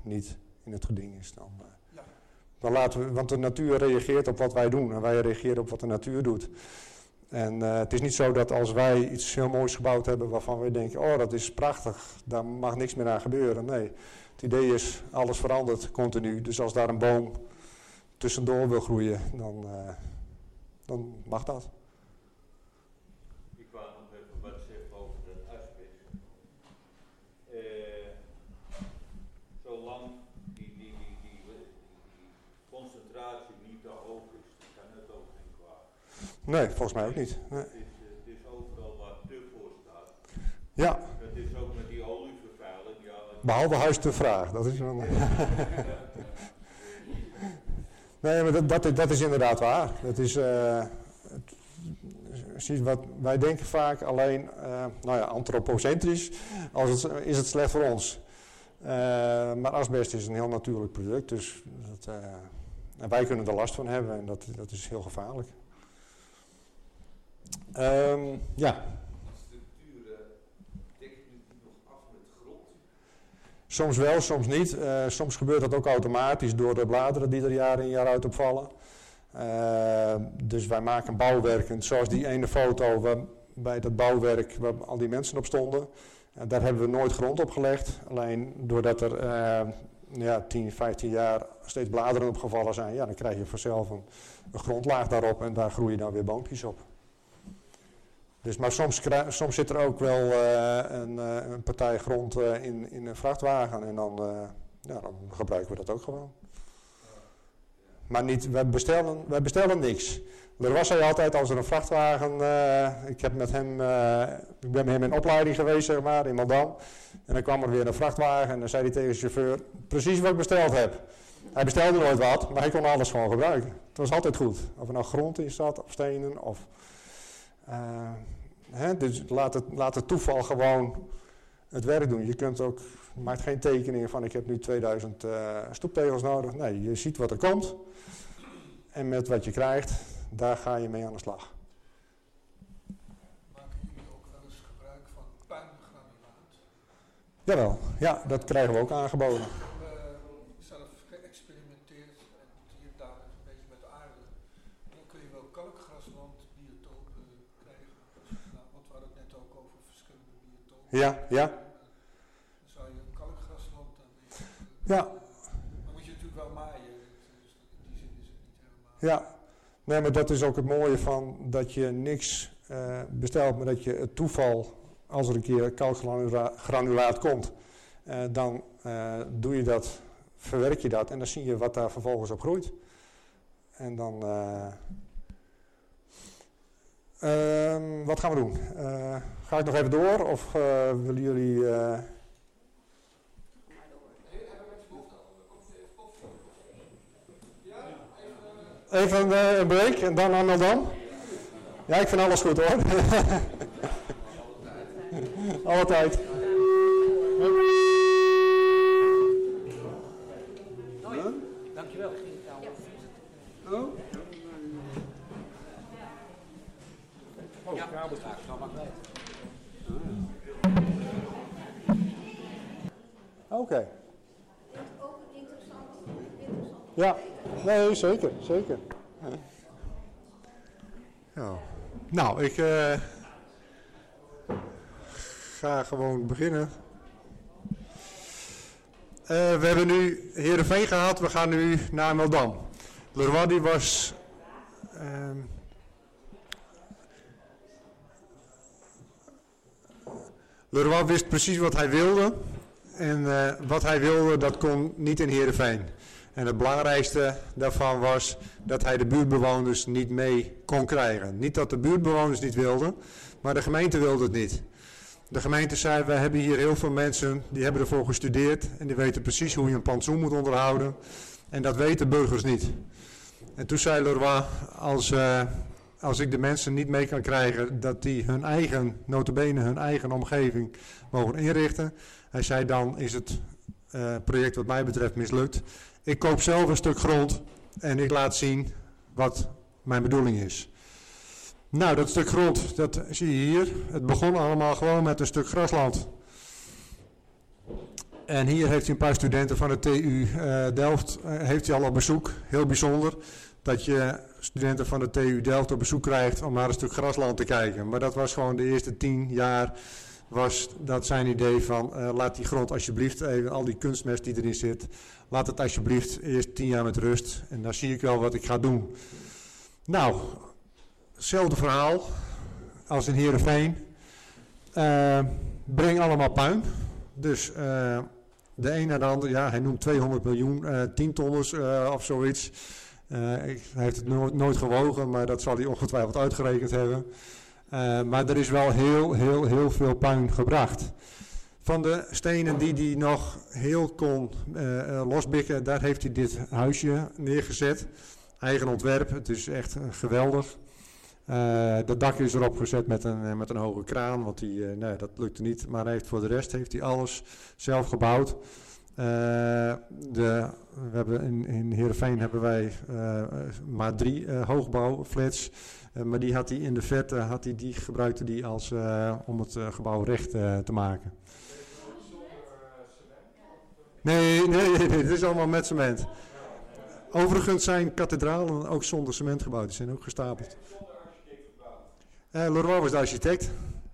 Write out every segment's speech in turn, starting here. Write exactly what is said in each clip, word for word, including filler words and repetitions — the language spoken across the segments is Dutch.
niet in het geding is. Dan, uh, ja. dan laten we, want de natuur reageert op wat wij doen en wij reageren op wat de natuur doet. En uh, het is niet zo dat als wij iets heel moois gebouwd hebben waarvan we denken, oh dat is prachtig, daar mag niks meer aan gebeuren. Nee, het idee is, alles verandert continu. Dus als daar een boom tussendoor wil groeien, dan, uh, dan mag dat. Ik wou nog even wat zeggen over dat asbest. Uh, zolang die, die, die, die, die concentratie niet te hoog is, kan het ook geen kwaad. Nee, volgens mij ook niet. Nee. Het, is, het is overal waar te voor staat. Ja. Het is ook met die olievervuiling. Ja, behalve huis te vraag, dat is dan. Nee, maar dat, dat, dat is inderdaad waar. Dat is, uh, het, wat, wij denken vaak alleen, uh, nou ja, antropocentrisch, als het, is het slecht voor ons. Uh, maar asbest is een heel natuurlijk product, dus dat, uh, en wij kunnen er last van hebben en dat, dat is heel gevaarlijk. Um, ja. Soms wel, soms niet. Uh, soms gebeurt dat ook automatisch door de bladeren die er jaar in jaar uit opvallen. Uh, dus wij maken bouwwerken, zoals die ene foto waar, bij dat bouwwerk waar al die mensen op stonden. Uh, daar hebben we nooit grond op gelegd. Alleen doordat er uh, ja, tien, vijftien jaar steeds bladeren opgevallen zijn, ja, dan krijg je vanzelf een, een grondlaag daarop en daar groeien dan weer boompjes op. Dus, maar soms, soms zit er ook wel uh, een, uh, een partij grond uh, in, in een vrachtwagen en dan, uh, ja, dan gebruiken we dat ook gewoon. Maar niet, wij bestellen, wij bestellen niks. Er was hij altijd als er een vrachtwagen, uh, ik, heb met hem, uh, ik ben met hem in opleiding geweest zeg maar, in Maldam. En dan kwam er weer een vrachtwagen en dan zei hij tegen de chauffeur, precies wat ik besteld heb. Hij bestelde nooit wat, maar hij kon alles gewoon gebruiken. Het was altijd goed. Of er nou grond in zat, of stenen, of... Uh, hè, dus laat het, laat het toeval gewoon het werk doen. Je kunt ook, je maakt geen tekeningen van ik heb nu tweeduizend uh, stoeptegels nodig. Nee, je ziet wat er komt. En met wat je krijgt, daar ga je mee aan de slag. Maken jullie ook wel eens gebruik van puingranulaat? Jawel, ja, dat krijgen we ook aangeboden. Ik heb uh, zelf geëxperimenteerd en hier daar een beetje met aarde. Dan kun je wel kalkgraslandbiotopen krijgen. Nou, want we hadden het net ook over verschillende biotopen. Ja, ja. Dan zou je een kalkgrasland daarmee. Ja. Dan moet je natuurlijk wel maaien. Dus in die zin is het niet helemaal. Ja, nee, maar dat is ook het mooie van dat je niks uh, bestelt, maar dat je het toeval, als er een keer kalkgranulaat komt, uh, dan uh, doe je dat, verwerk je dat en dan zie je wat daar vervolgens op groeit. En dan, uh, uh, wat gaan we doen? Uh, ga ik nog even door of uh, willen jullie... Uh, Even uh, een break en dan aan dan. Ja, ik vind alles goed hoor. Alle tijd. Hoi, dankjewel. Oh? Oh, ja, kabeltjes. Dat mag niet. Oké. Okay. Dat is ook interessant. interessant. Ja, nee, zeker, zeker. Ja. Nou, ik uh, ga gewoon beginnen. Uh, we hebben nu Heerenveen gehad, we gaan nu naar Meldam. Leroy die was... Uh, Leroy wist precies wat hij wilde. En uh, wat hij wilde, dat kon niet in Heerenveen. En het belangrijkste daarvan was dat hij de buurtbewoners niet mee kon krijgen. Niet dat de buurtbewoners niet wilden, maar de gemeente wilde het niet. De gemeente zei, we hebben hier heel veel mensen die hebben ervoor gestudeerd en die weten precies hoe je een plantsoen moet onderhouden. En dat weten burgers niet. En toen zei Leroy, als, uh, als ik de mensen niet mee kan krijgen dat die hun eigen, nota bene hun eigen omgeving mogen inrichten. Hij zei, dan is het uh, project wat mij betreft mislukt. Ik koop zelf een stuk grond en ik laat zien wat mijn bedoeling is. Nou, dat stuk grond, dat zie je hier. Het begon allemaal gewoon met een stuk grasland. En hier heeft hij een paar studenten van de T U uh, Delft uh, heeft hij al op bezoek. Heel bijzonder dat je studenten van de T U Delft op bezoek krijgt om naar een stuk grasland te kijken. Maar dat was gewoon de eerste tien jaar was dat zijn idee van uh, laat die grond alsjeblieft, even, al die kunstmest die erin zit, laat het alsjeblieft eerst tien jaar met rust. En dan zie ik wel wat ik ga doen. Nou, hetzelfde verhaal als in Heerenveen. Uh, breng allemaal puin. Dus uh, de een naar de ander, ja, hij noemt tweehonderd miljoen, uh, tientonners uh, of zoiets. Uh, hij heeft het nooit, nooit gewogen, maar dat zal hij ongetwijfeld uitgerekend hebben. Uh, maar er is wel heel, heel, heel veel puin gebracht. Van de stenen die hij nog heel kon uh, uh, losbikken, daar heeft hij dit huisje neergezet. Eigen ontwerp, het is echt uh, geweldig. Uh, de dak is erop gezet met een, uh, met een hoge kraan, want die, uh, nee, dat lukte niet. Maar hij heeft voor de rest heeft hij alles zelf gebouwd. Uh, de, we hebben in, in Heerenveen hebben wij uh, maar drie uh, hoogbouwflats. Uh, maar die had hij in de verte, had hij, die gebruikte die als, uh, om het uh, gebouw recht uh, te maken. Nee, nee, nee, nee, dit is allemaal met cement. Overigens zijn kathedralen ook zonder cement gebouwd, die zijn ook gestapeld. Uh, Leroy was de architect.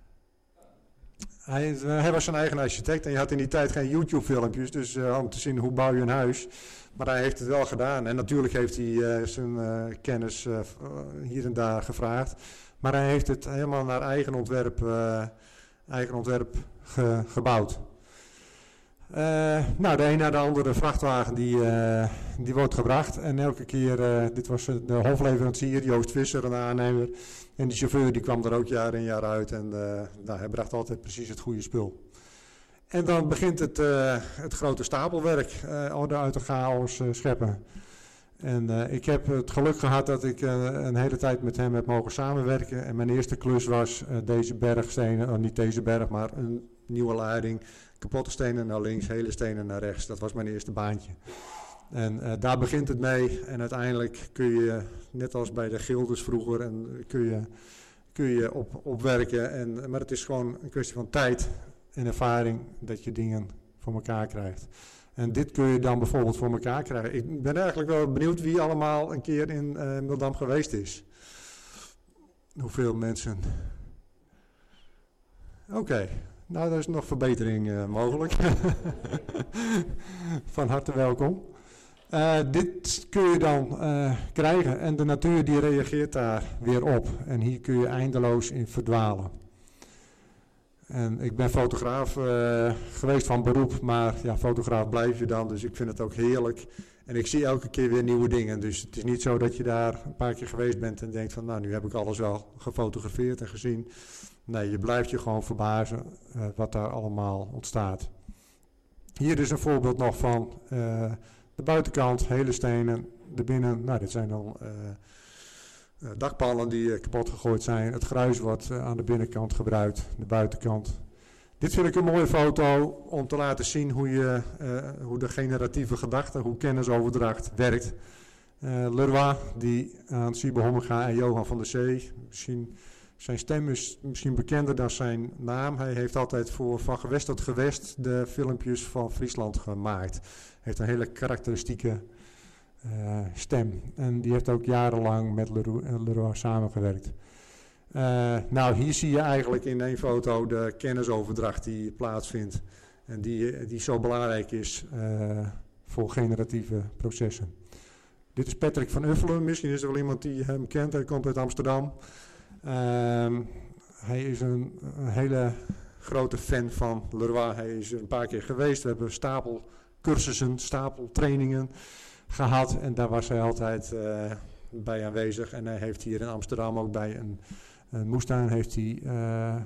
Hij, uh, hij was zijn eigen architect en je had in die tijd geen YouTube-filmpjes, dus uh, om te zien hoe bouw je een huis. Maar hij heeft het wel gedaan en natuurlijk heeft hij uh, zijn uh, kennis uh, hier en daar gevraagd. Maar hij heeft het helemaal naar eigen ontwerp, uh, eigen ontwerp ge, gebouwd. Uh, nou, de een na de andere vrachtwagen die, uh, die wordt gebracht en elke keer, uh, dit was de hofleverancier, Joost Visser, een aannemer. En die chauffeur die kwam er ook jaar in jaar uit en uh, nou, hij bracht altijd precies het goede spul. En dan begint het, uh, het grote stapelwerk, uh, orde uit de chaos uh, scheppen. En uh, ik heb het geluk gehad dat ik uh, een hele tijd met hem heb mogen samenwerken. En mijn eerste klus was uh, deze bergstenen, uh, niet deze berg, maar een nieuwe leiding. Kapotte stenen naar links, hele stenen naar rechts. Dat was mijn eerste baantje. En uh, daar begint het mee en uiteindelijk kun je, net als bij de gildes vroeger, en kun je, kun je op, opwerken. En, maar het is gewoon een kwestie van tijd en ervaring dat je dingen voor elkaar krijgt. En dit kun je dan bijvoorbeeld voor elkaar krijgen. Ik ben eigenlijk wel benieuwd wie allemaal een keer in uh, Mildam geweest is. Hoeveel mensen? Oké. Okay. Nou, daar is nog verbetering uh, mogelijk. Van harte welkom. Uh, dit kun je dan uh, krijgen en de natuur die reageert daar weer op. En hier kun je eindeloos in verdwalen. En ik ben fotograaf uh, geweest van beroep, maar ja, fotograaf blijf je dan. Dus ik vind het ook heerlijk. En ik zie elke keer weer nieuwe dingen. Dus het is niet zo dat je daar een paar keer geweest bent en denkt van nou, nu heb ik alles wel gefotografeerd en gezien. Nee, je blijft je gewoon verbazen uh, wat daar allemaal ontstaat. Hier is een voorbeeld nog van uh, de buitenkant, hele stenen, de binnen, nou dit zijn dan uh, uh, dakpannen die uh, kapot gegooid zijn. Het gruis wordt uh, aan de binnenkant gebruikt, de buitenkant. Dit vind ik een mooie foto om te laten zien hoe, je, uh, hoe de generatieve gedachte, hoe kennisoverdracht werkt. Uh, Leroy, die aan Siebe Hommega en Johan van der Zee, misschien... Zijn stem is misschien bekender dan zijn naam. Hij heeft altijd voor Van Gewest tot Gewest de filmpjes van Friesland gemaakt. Hij heeft een hele karakteristieke uh, stem. En die heeft ook jarenlang met Leroy, Leroy samengewerkt. Uh, nou, hier zie je eigenlijk in één foto de kennisoverdracht die plaatsvindt. En die, die zo belangrijk is uh, voor generatieve processen. Dit is Patrick van Uffelen. Misschien is er wel iemand die hem kent. Hij komt uit Amsterdam. Um, hij is een, een hele grote fan van Leroy. Hij is er een paar keer geweest. We hebben stapel cursussen, stapel trainingen gehad. En daar was hij altijd uh, bij aanwezig. En hij heeft hier in Amsterdam ook bij een, een moestuin heeft hij uh, uh,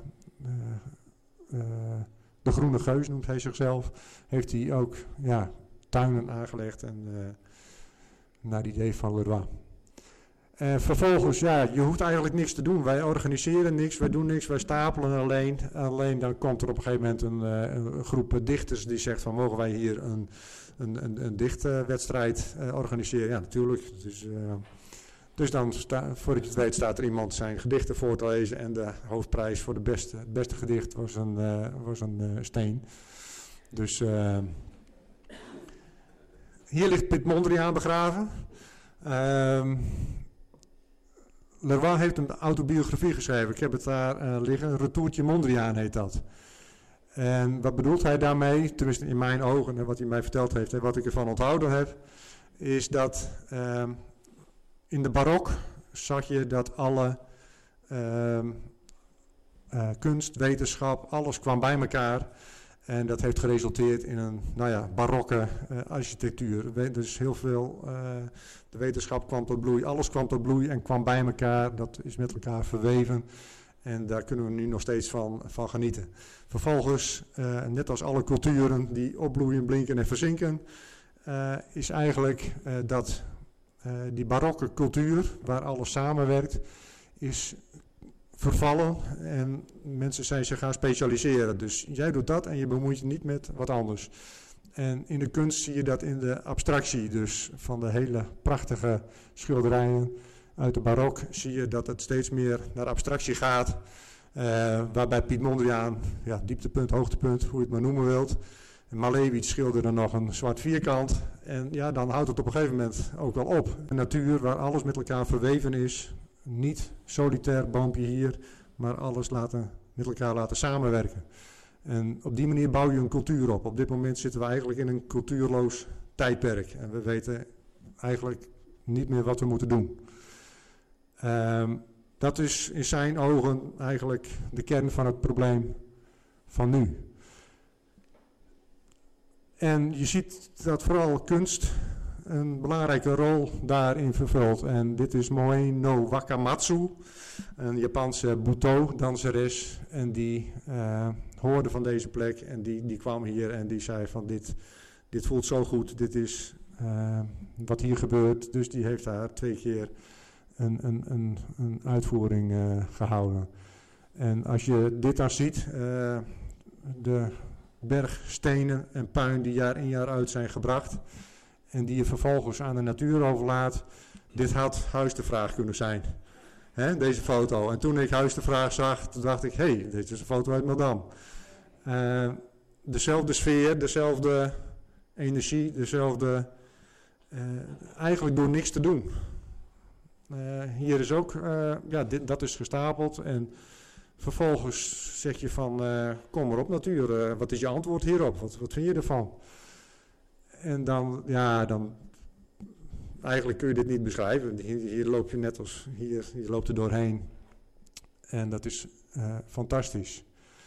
uh, de Groene Geus, noemt hij zichzelf. Heeft hij ook ja, tuinen aangelegd en uh, naar het idee van Leroy. Uh, vervolgens, ja, je hoeft eigenlijk niks te doen. Wij organiseren niks, wij doen niks, wij stapelen alleen. Alleen dan komt er op een gegeven moment een, uh, een groep dichters die zegt van mogen wij hier een, een, een, een dichtwedstrijd uh, organiseren. Ja, natuurlijk. Dus, uh, dus dan, sta, voordat je het weet, staat er iemand zijn gedichten voor te lezen. En de hoofdprijs voor de beste, het beste gedicht was een, uh, was een uh, steen. Dus uh, hier ligt Piet Mondriaan begraven. Uh, Leroy heeft een autobiografie geschreven. Ik heb het daar uh, liggen. Retourtje Mondriaan heet dat. En wat bedoelt hij daarmee? Tenminste in mijn ogen en wat hij mij verteld heeft en wat ik ervan onthouden heb, is dat uh, in de barok zag je dat alle uh, uh, kunst, wetenschap, alles kwam bij elkaar. En dat heeft geresulteerd in een nou ja, barokke uh, architectuur. Dus heel veel, uh, de wetenschap kwam tot bloei, alles kwam tot bloei en kwam bij elkaar. Dat is met elkaar verweven en daar kunnen we nu nog steeds van, van genieten. Vervolgens, uh, net als alle culturen die opbloeien, blinken en verzinken, uh, is eigenlijk uh, dat uh, die barokke cultuur, waar alles samenwerkt, is vervallen en mensen zijn zich gaan specialiseren. Dus jij doet dat en je bemoeit je niet met wat anders. En in de kunst zie je dat in de abstractie, dus van de hele prachtige schilderijen uit de barok, zie je dat het steeds meer naar abstractie gaat. Uh, waarbij Piet Mondriaan, ja, dieptepunt, hoogtepunt, hoe je het maar noemen wilt. Malevich schilderde nog een zwart vierkant. En ja, dan houdt het op een gegeven moment ook wel op. Een natuur waar alles met elkaar verweven is. Niet solitair boompje hier, maar alles laten, met elkaar laten samenwerken. En op die manier bouw je een cultuur op. Op dit moment zitten we eigenlijk in een cultuurloos tijdperk. En we weten eigenlijk niet meer wat we moeten doen. Um, dat is in zijn ogen eigenlijk de kern van het probleem van nu. En je ziet dat vooral kunst een belangrijke rol daarin vervult. En dit is Moe no Wakamatsu, een Japanse Buto-danseres. En die uh, hoorde van deze plek en die, die kwam hier en die zei van dit, dit voelt zo goed, dit is uh, wat hier gebeurt. Dus die heeft daar twee keer een, een, een, een uitvoering uh, gehouden. En als je dit dan ziet, uh, de berg stenen en puin die jaar in jaar uit zijn gebracht en die je vervolgens aan de natuur overlaat, dit had Huis de Vraag kunnen zijn. Hè, deze foto. En toen ik Huis de Vraag zag, toen dacht ik, hé, hey, dit is een foto uit Madame. Uh, dezelfde sfeer, dezelfde energie, dezelfde, uh, eigenlijk door niks te doen. Uh, hier is ook, uh, ja, dit, dat is gestapeld en vervolgens zeg je van, uh, kom maar op natuur, uh, wat is je antwoord hierop, wat, wat vind je ervan? En dan, ja, dan, eigenlijk kun je dit niet beschrijven. Hier, hier loop je net als, hier, je loopt er doorheen. En dat is uh, fantastisch.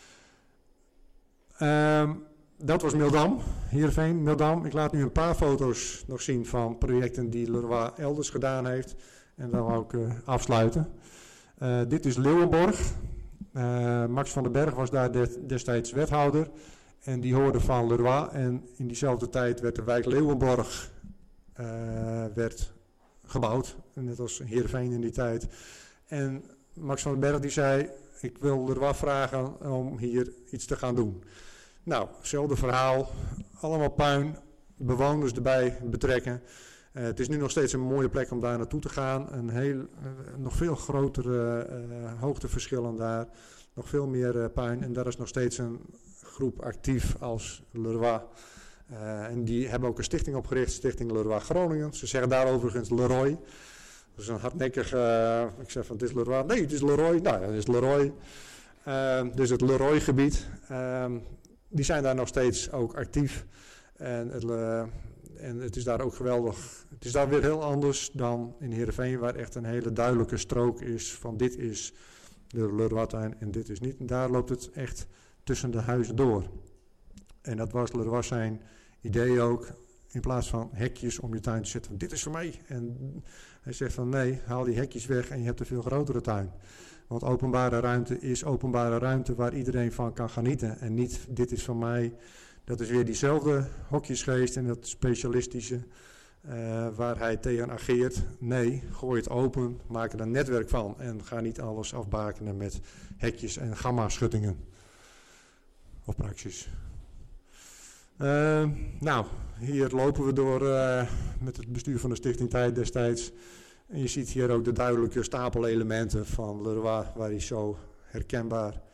Um, dat was Mildam, Heerenveen, Mildam. Ik laat nu een paar foto's nog zien van projecten die Leroy elders gedaan heeft. En dan wou ik uh, afsluiten. Uh, dit is Leeuwenborg. Uh, Max van den Berg was daar de, destijds wethouder. En die hoorde van Leroy. En in diezelfde tijd werd de wijk Leeuwenborg uh, werd gebouwd. Net als Heerenveen in die tijd. En Max van den Berg die zei, ik wil Leroy vragen om hier iets te gaan doen. Nou, hetzelfde verhaal. Allemaal puin. Bewoners erbij betrekken. Uh, het is nu nog steeds een mooie plek om daar naartoe te gaan. Een heel, uh, nog veel grotere uh, hoogteverschillen daar. Nog veel meer uh, puin. En daar is nog steeds een groep actief als Leroy. Uh, en die hebben ook een stichting opgericht. Stichting Leroy Groningen. Ze zeggen daar overigens Leroy. Dat is een hardnekkig... Uh, ik zeg van het is Leroy. Nee, het is Leroy. Nou ja, het is Leroy. Uh, dus het Leroy gebied. Uh, die zijn daar nog steeds ook actief. En het... Uh, En het is daar ook geweldig. Het is daar weer heel anders dan in Heerenveen, waar echt een hele duidelijke strook is van dit is de Leroy-tuin en dit is niet. En daar loopt het echt tussen de huizen door. En dat was Leroy zijn idee ook. In plaats van hekjes om je tuin te zetten, dit is voor mij. En hij zegt van nee, haal die hekjes weg en je hebt een veel grotere tuin. Want openbare ruimte is openbare ruimte waar iedereen van kan genieten. En niet dit is van mij. Dat is weer diezelfde hokjesgeest en dat specialistische uh, waar hij tegen ageert. Nee, gooi het open, maak er een netwerk van en ga niet alles afbakenen met hekjes en gamma-schuttingen. Of praxis. Uh, nou, hier lopen we door uh, met het bestuur van de Stichting Tijd destijds. En je ziet hier ook de duidelijke stapelelementen van Leroy, waar hij zo herkenbaar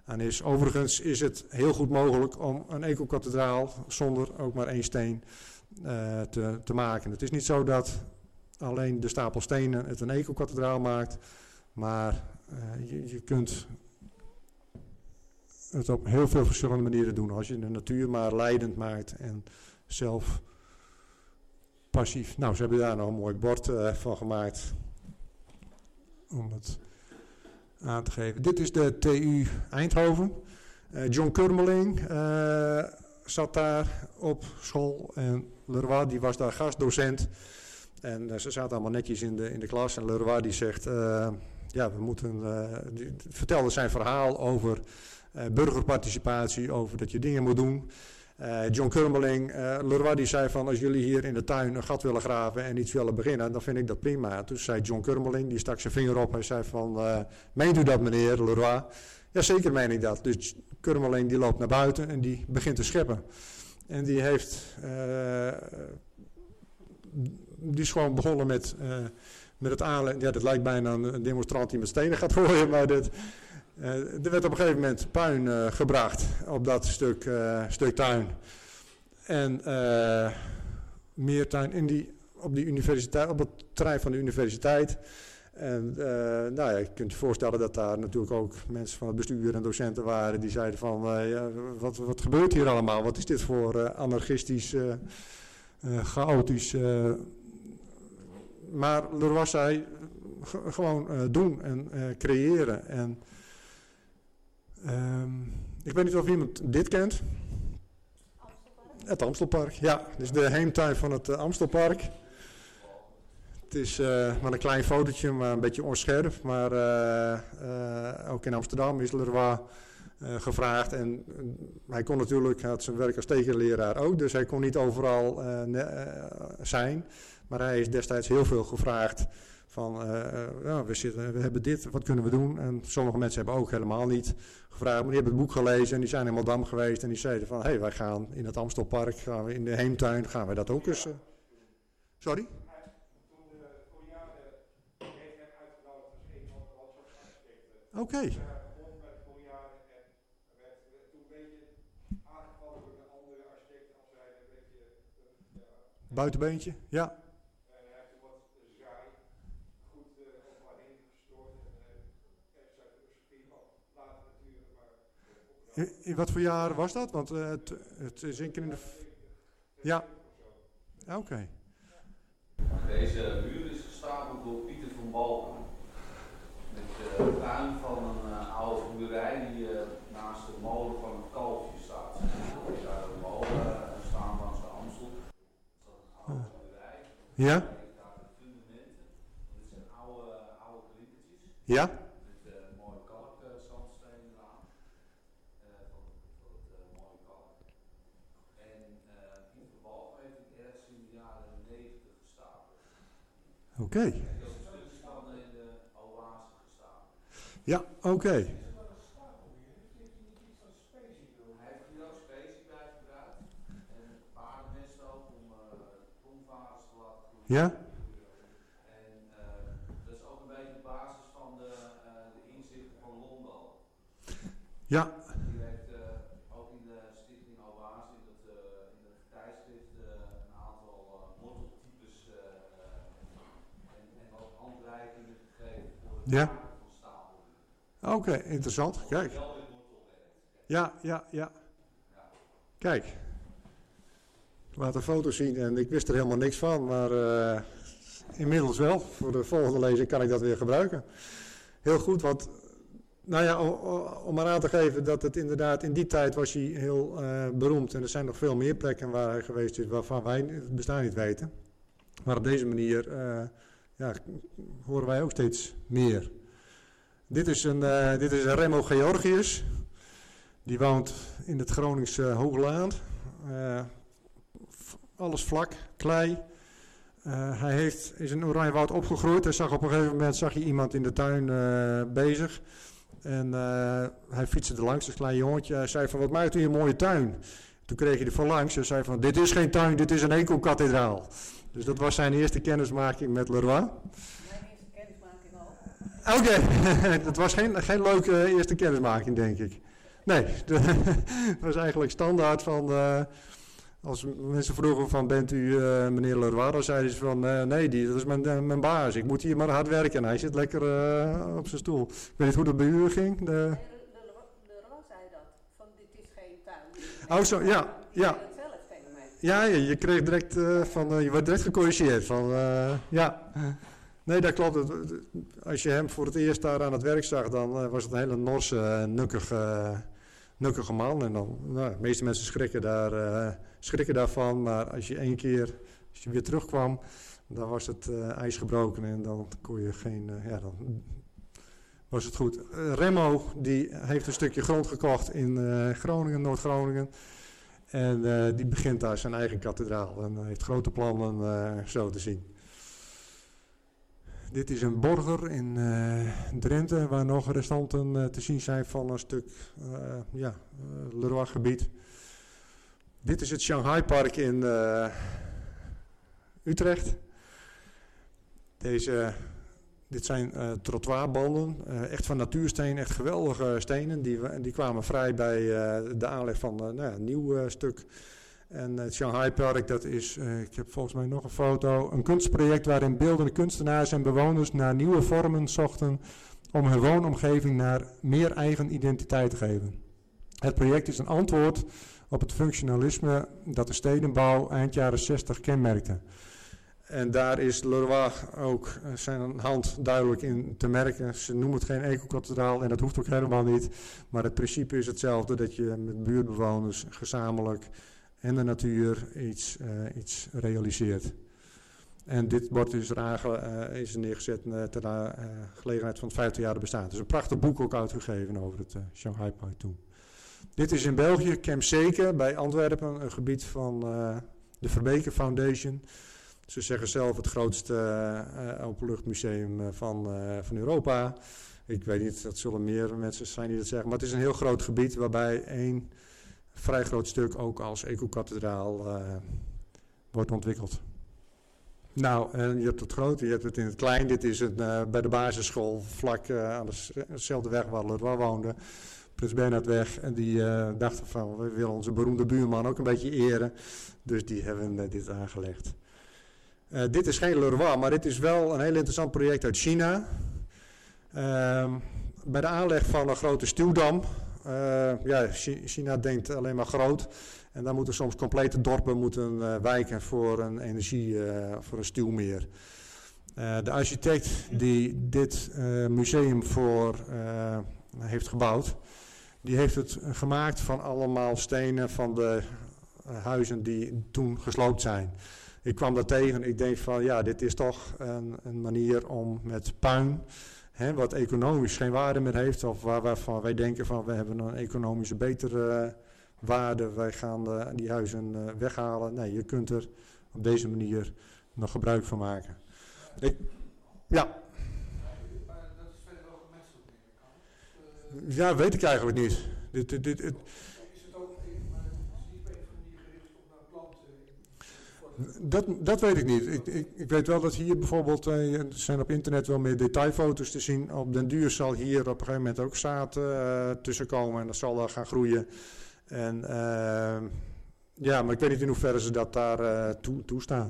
aan is. Overigens is het heel goed mogelijk om een eco-kathedraal zonder ook maar één steen uh, te, te maken. Het is niet zo dat alleen de stapel stenen het een eco-kathedraal maakt, maar uh, je, je kunt het op heel veel verschillende manieren doen. Als je de natuur maar leidend maakt en zelf passief. Nou, ze hebben daar nog een mooi bord uh, van gemaakt om het aan te geven. Dit is de T U Eindhoven. Uh, John Kurmeling uh, zat daar op school en Leroy die was daar gastdocent. En uh, ze zaten allemaal netjes in de, in de klas en Leroy die zegt, uh, ja, we moeten, uh, die vertelde zijn verhaal over uh, burgerparticipatie, over dat je dingen moet doen. Uh, John Kurmeling, uh, Leroy die zei van, als jullie hier in de tuin een gat willen graven en iets willen beginnen, dan vind ik dat prima. Toen zei John Kurmeling, die stak zijn vinger op en zei van, uh, meent u dat meneer Leroy? Ja, zeker meen ik dat. Dus Kurmeling die loopt naar buiten en die begint te scheppen. En die heeft, uh, die is gewoon begonnen met, uh, met het aanleggen. Ja, dat lijkt bijna een demonstrant die met stenen gaat gooien, maar dit... Uh, er werd op een gegeven moment puin uh, gebracht op dat stuk, uh, stuk tuin. En uh, meer tuin in die, op, die universiteit, op het terrein van de universiteit. En uh, nou ja, je kunt je voorstellen dat daar natuurlijk ook mensen van het bestuur en docenten waren. Die zeiden van, uh, ja, wat, wat gebeurt hier allemaal? Wat is dit voor uh, anarchistisch, uh, uh, chaotisch... Uh, maar Leroy zei, g- gewoon uh, doen en uh, creëren en... Um, ik weet niet of iemand dit kent. Amstelpark? Het Amstelpark, ja. Dit is de heemtuin van het uh, Amstelpark. Het is uh, maar een klein fotootje, maar een beetje onscherp. Maar uh, uh, ook in Amsterdam is Leroy uh, gevraagd. En uh, hij kon natuurlijk, hij had zijn werk als tekenleraar ook. Dus hij kon niet overal uh, ne- uh, zijn. Maar hij is destijds heel veel gevraagd. Van, uh, ja, we, zitten, we hebben dit, wat kunnen we doen? En sommige mensen hebben ook helemaal niet gevraagd. Maar die hebben het boek gelezen en die zijn in Moldam geweest. En die zeiden van, hé, hey, wij gaan in het Amstelpark, gaan we in de heemtuin, gaan wij dat ook eens... Uh... Sorry? Toen de Floriade heeft hem uitgenodigd als een van de architecten. Oké. Okay. Begon met Floriade en werd toen een beetje aangevallen door een andere architect. Als hij een beetje... Uh, Buitenbeentje, ja. In, in wat voor jaar was dat? Want uh, het, het is één keer in de... Ja. Oké. Okay. Deze muur is gestapeld door Pieter van Balken. Met de tuin van een uh, oude boerderij die uh, naast de molen van het Kalfje staat. Er is daar een molen uh, staan langs de Amstel. Dat is een oude boerderij. Ja. Daar de fundamenten. Dit zijn oude, oude klinkertjes. Ja. Oké. Okay. Ja, oké. Okay. Hij heeft hier ook specie bij gebruikt. En paardenmest ook om uh, tongvaders te laten groeien. Ja. En uh, dat is ook een beetje de basis van de, uh, de inzichten van Londo. Ja. Die heeft uh, ook in de stichting Oase, in het, uh, in het tijdschrift, uh, een aantal uh, worteltypes uh, uh, en, en ook handreikingen gegeven voor het ja. maken van stapel. Oké, okay, interessant. Kijk. Ja, ja, ja. Kijk. Ik laat een foto zien en ik wist er helemaal niks van, maar uh, inmiddels wel. Voor de volgende lezing kan ik dat weer gebruiken. Heel goed, want nou ja, om, om maar aan te geven dat het inderdaad in die tijd was hij heel uh, beroemd. En er zijn nog veel meer plekken waar hij geweest is waarvan wij het bestaan niet weten. Maar op deze manier uh, ja, horen wij ook steeds meer. Dit is een, uh, dit is een Remo Georgius. Die woont in het Groningse uh, Hoogland. Uh, alles vlak, klei. Uh, hij heeft, is in Oranjewoud opgegroeid. Hij zag op een gegeven moment zag hij iemand in de tuin uh, bezig. En uh, hij fietste er langs, een klein jongetje. Hij zei van, wat maakt u een mooie tuin? Toen kreeg hij er van langs en zei van, dit is geen tuin, dit is een eco-kathedraal. Dus dat was zijn eerste kennismaking met Leroy. Mijn eerste kennismaking al. Oké, okay. Dat was geen, geen leuke eerste kennismaking, denk ik. Nee, dat was eigenlijk standaard van... Uh, als mensen vroegen van, bent u uh, meneer Leroy? Dan zeiden ze van, uh, nee, die, dat is mijn, uh, mijn baas. Ik moet hier maar hard werken. En hij zit lekker uh, op zijn stoel. Ik weet niet hoe dat bij u ging. De... Leroy zei dat, van dit is geen tuin. Oh zo, ja, ja. Ja, je kreeg direct uh, van, uh, je werd direct gecorrigeerd. Van, uh, ja, nee, dat klopt. Als je hem voor het eerst daar aan het werk zag, dan uh, was het een hele Norse, uh, nukkige, uh, nukkige man. En dan, nou, de meeste mensen schrikken, daar, uh, schrikken daarvan. Maar als je één keer, als je weer terugkwam, dan was het uh, ijs gebroken en dan kon je geen, uh, ja, dan was het goed. Uh, Remmo, die heeft een stukje grond gekocht in uh, Groningen, Noord-Groningen. En uh, die begint daar zijn eigen kathedraal en heeft grote plannen uh, zo te zien. Dit is een borger in uh, Drenthe, waar nog restanten uh, te zien zijn van een stuk uh, ja, uh, Leroy-gebied. Dit is het Shanghai Park in uh, Utrecht. Deze, dit zijn uh, trottoirbanden, uh, echt van natuursteen, echt geweldige stenen. Die, die kwamen vrij bij uh, de aanleg van uh, nou ja, een nieuw uh, stuk. En het Shanghai Park, dat is, uh, ik heb volgens mij nog een foto, een kunstproject waarin beeldende kunstenaars en bewoners naar nieuwe vormen zochten om hun woonomgeving naar meer eigen identiteit te geven. Het project is een antwoord op het functionalisme dat de stedenbouw eind jaren zestig kenmerkte. En daar is Leroy ook zijn hand duidelijk in te merken. Ze noemen het geen ecokathedraal en dat hoeft ook helemaal niet. Maar het principe is hetzelfde, dat je met buurtbewoners gezamenlijk en de natuur iets, uh, iets realiseert. En dit bord is, er, uh, is neergezet uh, ter uh, gelegenheid van het vijftig-jarige bestaan. Er is een prachtig boek ook uitgegeven over het uh, Shanghai Park toen. Dit is in België, Kemseke bij Antwerpen, een gebied van uh, de Verbeke Foundation. Ze zeggen zelf het grootste uh, openluchtmuseum uh, van, uh, van Europa. Ik weet niet, dat zullen meer mensen zijn die dat zeggen. Maar het is een heel groot gebied waarbij één vrij groot stuk ook als ecokathedraal uh, wordt ontwikkeld. Nou, en je hebt het grote, je hebt het in het klein. Dit is het, uh, bij de basisschool vlak uh, aan de, dezelfde weg waar Leroy woonde. Prins Bernhardweg. En die uh, dachten van, we willen onze beroemde buurman ook een beetje eren. Dus die hebben uh, dit aangelegd. Uh, dit is geen Leroy, maar dit is wel een heel interessant project uit China. Uh, bij de aanleg van een grote stuwdam. Uh, ja, China denkt alleen maar groot. En dan moeten soms complete dorpen moeten, uh, wijken voor een energie, uh, voor een stuwmeer. Uh, de architect die dit uh, museum voor uh, heeft gebouwd, die heeft het gemaakt van allemaal stenen van de uh, huizen die toen gesloopt zijn. Ik kwam daar tegen, ik denk van ja, dit is toch een, een manier om met puin, hè, wat economisch geen waarde meer heeft, of waar, waarvan wij denken van we hebben een economische betere uh, waarde, wij gaan uh, die huizen uh, weghalen. Nee, je kunt er op deze manier nog gebruik van maken. Ik, ja. Maar dat is verder ook gemetseld, denk ik. Ja, weet ik eigenlijk niet. Dit, dit, dit, dit. Is het ook maar het is niet op een of andere manier gericht op naar planten? Dat, dat weet ik niet. Ik, ik, ik weet wel dat hier bijvoorbeeld, eh, er zijn op internet wel meer detailfoto's te zien. Op den duur zal hier op een gegeven moment ook zaad uh, tussenkomen en dat zal daar gaan groeien. En uh, ja, maar ik weet niet in hoeverre ze dat daar uh, toe, toestaan.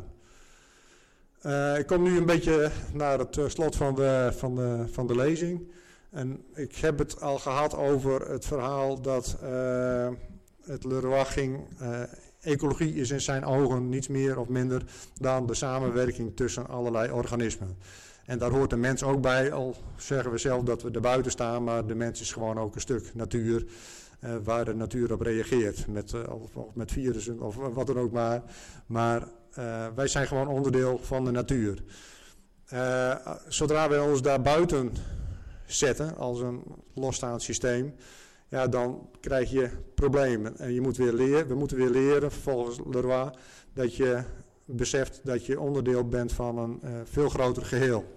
Uh, ik kom nu een beetje naar het uh, slot van de, van, de, van de lezing. En ik heb het al gehad over het verhaal dat uh, het Leroy ging. Uh, ecologie is in zijn ogen niets meer of minder dan de samenwerking tussen allerlei organismen. En daar hoort de mens ook bij, al zeggen we zelf dat we er buiten staan, maar de mens is gewoon ook een stuk natuur. Uh, waar de natuur op reageert, met, uh, of, of met virussen of wat dan ook maar. Maar uh, wij zijn gewoon onderdeel van de natuur. Uh, zodra wij ons daar buiten zetten, als een losstaand systeem, ja, dan krijg je problemen. En je moet weer leren, we moeten weer leren, volgens Leroy, dat je beseft dat je onderdeel bent van een uh, veel groter geheel.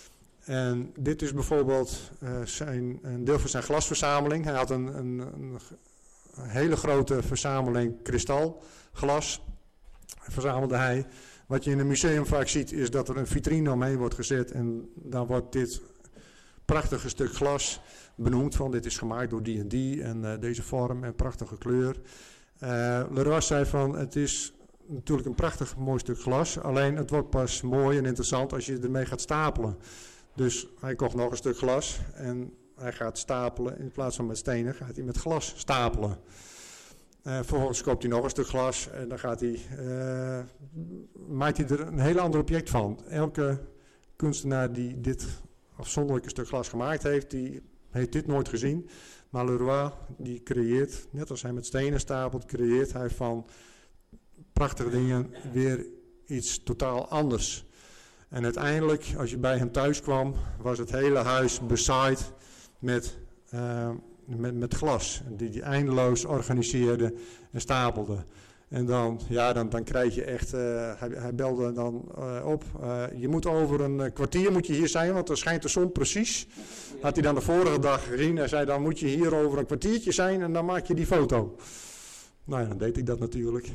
En dit is bijvoorbeeld uh, zijn, een deel van zijn glasverzameling. Hij had een, een, een hele grote verzameling kristalglas, verzamelde hij. Wat je in een museum vaak ziet is dat er een vitrine omheen wordt gezet en dan wordt dit prachtige stuk glas benoemd van dit is gemaakt door die en die en uh, deze vorm en prachtige kleur. Uh, Leroy zei van het is natuurlijk een prachtig mooi stuk glas, alleen het wordt pas mooi en interessant als je ermee gaat stapelen. Dus hij kocht nog een stuk glas en hij gaat stapelen in plaats van met stenen gaat hij met glas stapelen. Uh, vervolgens koopt hij nog een stuk glas en dan gaat hij, uh, maakt hij er een heel ander object van. Elke kunstenaar die dit afzonderlijke stuk glas gemaakt heeft, die heeft dit nooit gezien. Maar Leroy die creëert, net als hij met stenen stapelt, creëert hij van prachtige dingen weer iets totaal anders. En uiteindelijk, als je bij hem thuis kwam, was het hele huis bezaaid met, uh, met, met glas. Die hij eindeloos organiseerde en stapelde. En dan, ja, dan, dan krijg je echt, uh, hij, hij belde dan uh, op, uh, je moet over een kwartier moet je hier zijn, want er schijnt de zon precies. Had hij dan de vorige dag gezien en zei dan moet je hier over een kwartiertje zijn en dan maak je die foto. Nou ja, dan deed ik dat natuurlijk.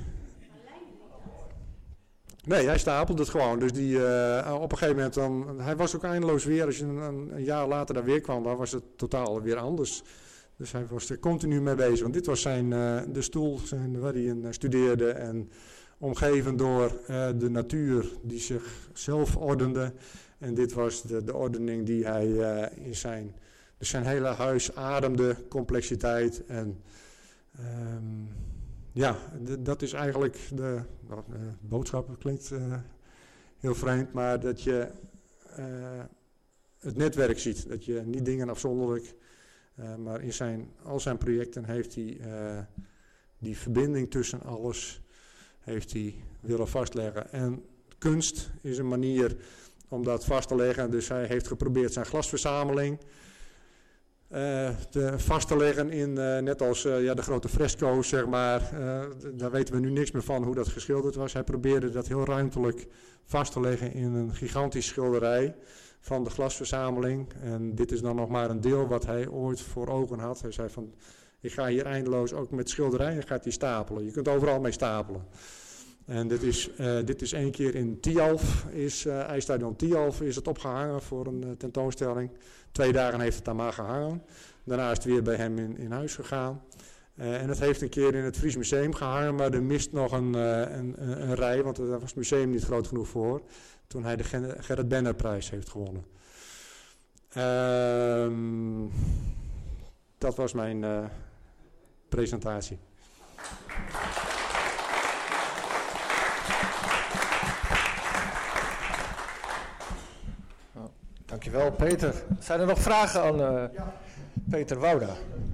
Nee, hij stapelde het gewoon. Dus die, uh, op een gegeven moment, dan, hij was ook eindeloos weer, als je een, een jaar later daar weer kwam, dan was het totaal weer anders. Dus hij was er continu mee bezig. Want dit was zijn, uh, de stoel zijn, waar hij in uh, studeerde en omgeven door uh, de natuur die zichzelf ordende. En dit was de, de ordening die hij uh, in zijn, dus zijn hele huis ademde complexiteit en um, ja, d- dat is eigenlijk de, nou, de boodschap, klinkt uh, heel vreemd, maar dat je uh, het netwerk ziet. Dat je niet dingen afzonderlijk, uh, maar in zijn, al zijn projecten heeft hij uh, die verbinding tussen alles heeft hij willen vastleggen. En kunst is een manier om dat vast te leggen. Dus hij heeft geprobeerd zijn glasverzameling Uh, te vast te leggen in, uh, net als uh, ja, de grote fresco's, zeg maar. Uh, d- daar weten we nu niks meer van hoe dat geschilderd was. Hij probeerde dat heel ruimtelijk vast te leggen in een gigantisch schilderij van de glasverzameling. En dit is dan nog maar een deel wat hij ooit voor ogen had. Hij zei van, ik ga hier eindeloos ook met schilderijen gaat hij stapelen. Je kunt overal mee stapelen. En dit is, uh, dit is één keer in Tialf, is uh, IJsstadion Tialf, is het opgehangen voor een uh, tentoonstelling. Twee dagen heeft het daar maar gehangen. Daarna is het weer bij hem in, in huis gegaan. Uh, en het heeft een keer in het Fries Museum gehangen, maar er mist nog een, uh, een, een, een rij, want daar was het museum niet groot genoeg voor, toen hij de Gen- Gerrit Benner-prijs heeft gewonnen. Uh, dat was mijn uh, presentatie. Dankjewel, Peter. Zijn er nog vragen aan uh, Ja. Peter Wouda?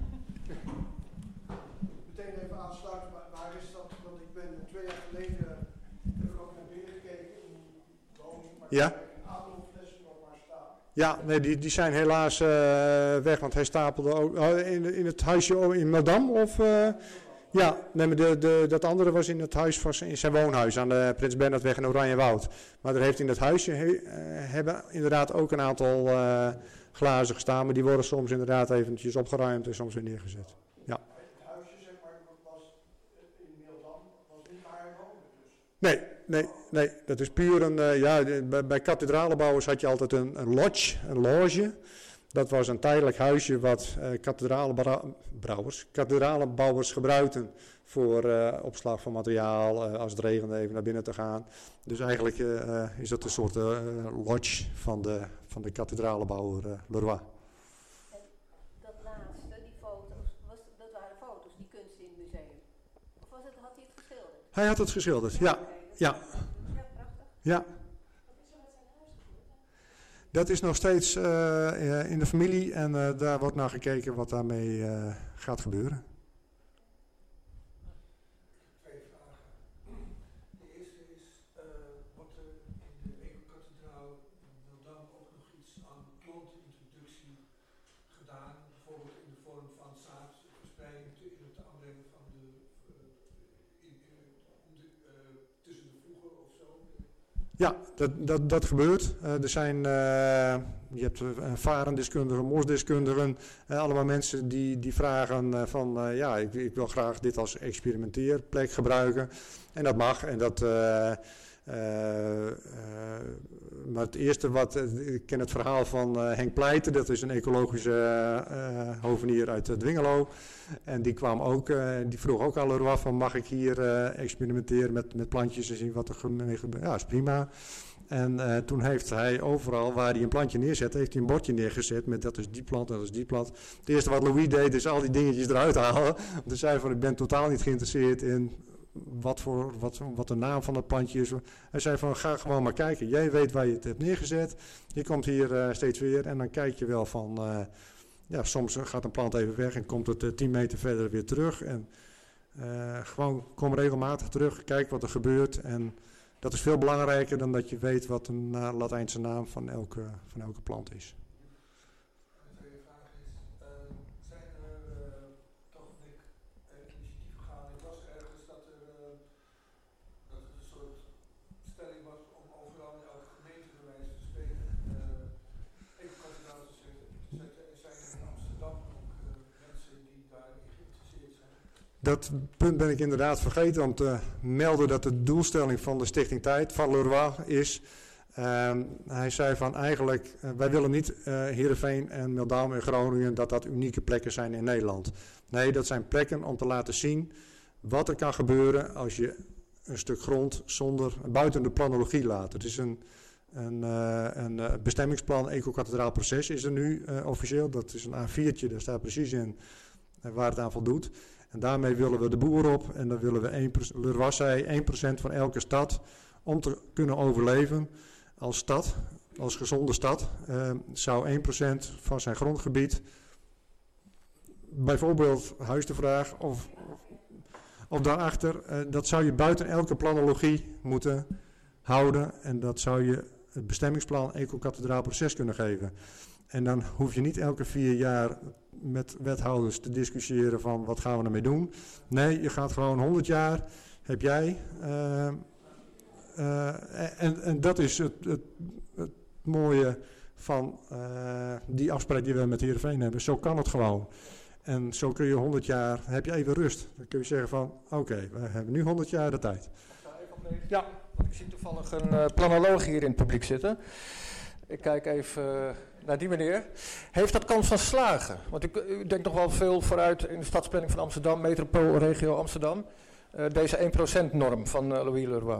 Meteen even aansluiten, maar waar is dat? Want ik ben twee jaar geleden heb ik ook naar binnen gekeken in die woning, maar Ja. er zijn een aantal flessen nog maar staan. Ja, nee, die, die zijn helaas uh, weg, want hij stapelde ook uh, in, in het huisje in Madame of... Uh, ja, nee, maar de, de, dat andere was in het huis van in zijn woonhuis aan de Prins Bernhardweg in Oranjewoud. Maar er heeft in dat huisje he, uh, hebben inderdaad ook een aantal uh, glazen gestaan, maar die worden soms inderdaad eventjes opgeruimd en soms weer neergezet. Ja. Het huisje, zeg maar, was in Meeldam, was niet waar hij woonde dus. Nee, nee, nee, dat is puur een, uh, ja, de, bij, bij kathedralenbouwers had je altijd een, een lodge, een loge. Dat was een tijdelijk huisje wat uh, kathedralenbouwers, kathedralenbouwers gebruikten voor uh, opslag van materiaal, uh, als het regende even naar binnen te gaan. Dus eigenlijk uh, is dat een soort uh, lodge van de, van de kathedralenbouwer uh, Leroy. Dat laatste, die foto's, was, dat waren foto's, die kunst in het museum. Of was het, had hij het geschilderd? Hij had het geschilderd, ja. Ja, Ja, prachtig. ja. Dat is nog steeds uh, in de familie en uh, daar wordt naar gekeken wat daarmee uh, gaat gebeuren. Twee vragen. De eerste is, uh, wordt er in de Eco-kathedraal in Meeldam ook nog iets aan plantenintroductie gedaan? Bijvoorbeeld in de vorm van zaadverspreiding te- in het aanbrengen van de, uh, in, uh, de uh, tussen de voegen of zo? Ja, dat, dat, dat gebeurt. Uh, er zijn, uh, je hebt uh, varendeskundigen, mosdeskundigen, uh, allemaal mensen die, die vragen uh, van, uh, ja, ik, ik wil graag dit als experimenteerplek gebruiken. En dat mag. En dat, uh, uh, uh, maar het eerste wat, uh, ik ken het verhaal van uh, Henk Pleiten, dat is een ecologische uh, uh, hovenier uit uh, Dwingelo. En die kwam ook, uh, die vroeg ook aan Leroy van mag ik hier uh, experimenteren met, met plantjes en zien wat er gebeurt. Ja, is prima. En uh, toen heeft hij overal waar hij een plantje neerzet, heeft hij een bordje neergezet met dat is die plant en dat is die plant. Het eerste wat Louis deed is al die dingetjes eruit halen. Want hij zei van ik ben totaal niet geïnteresseerd in wat, voor, wat, wat de naam van het plantje is. Hij zei van ga gewoon maar kijken. Jij weet waar je het hebt neergezet. Je komt hier uh, steeds weer en dan kijk je wel van... Uh, ja, soms gaat een plant even weg en komt het uh, tien meter verder weer terug. En uh, gewoon kom regelmatig terug, kijk wat er gebeurt en... Dat is veel belangrijker dan dat je weet wat een uh, Latijnse naam van elke, van elke plant is. De tweede vraag is, uh, zijn er uh, toch Nick, uh, initiatieven gaande? Ik las ergens dat er, uh, dat er een soort stelling was om overal in elke gemeente bij wijze van spreken uh, ecokathedraal te zetten. Zijn er in Amsterdam ook uh, mensen die daarin geïnteresseerd zijn? Dat punt ben ik inderdaad vergeten om te melden dat de doelstelling van de Stichting Tijd van Leroy is. Uh, hij zei van eigenlijk, uh, wij willen niet uh, Heerenveen en Meldam en Groningen dat dat unieke plekken zijn in Nederland. Nee, dat zijn plekken om te laten zien wat er kan gebeuren als je een stuk grond zonder, buiten de planologie laat. Het is een, een, uh, een uh, bestemmingsplan, ecokathedraal proces is er nu uh, officieel. Dat is een A viertje, daar staat precies in uh, waar het aan voldoet. En daarmee willen we de boer op en dan willen we één procent, Leroy zei één procent van elke stad om te kunnen overleven als stad, als gezonde stad, uh, zou één procent van zijn grondgebied, bijvoorbeeld Huis de Vraag of, of daarachter, uh, dat zou je buiten elke planologie moeten houden en dat zou je het bestemmingsplan ecokathedraal proces kunnen geven. En dan hoef je niet elke vier jaar met wethouders te discussiëren van wat gaan we ermee doen. Nee, je gaat gewoon honderd jaar, heb jij. Uh, uh, en, en dat is het, het, het mooie van uh, die afspraak die we met Heerenveen hebben. Zo kan het gewoon. En zo kun je honderd jaar, heb je even rust. Dan kun je zeggen van, oké, okay, we hebben nu honderd jaar de tijd. Ja, want ik zie toevallig een uh, planoloog hier in het publiek zitten. Ik kijk even uh, naar die meneer. Heeft dat kans van slagen? Want u, u denkt nog wel veel vooruit in de stadsplanning van Amsterdam, metropoolregio Amsterdam. Uh, deze één procent norm van uh, Louis Leroy.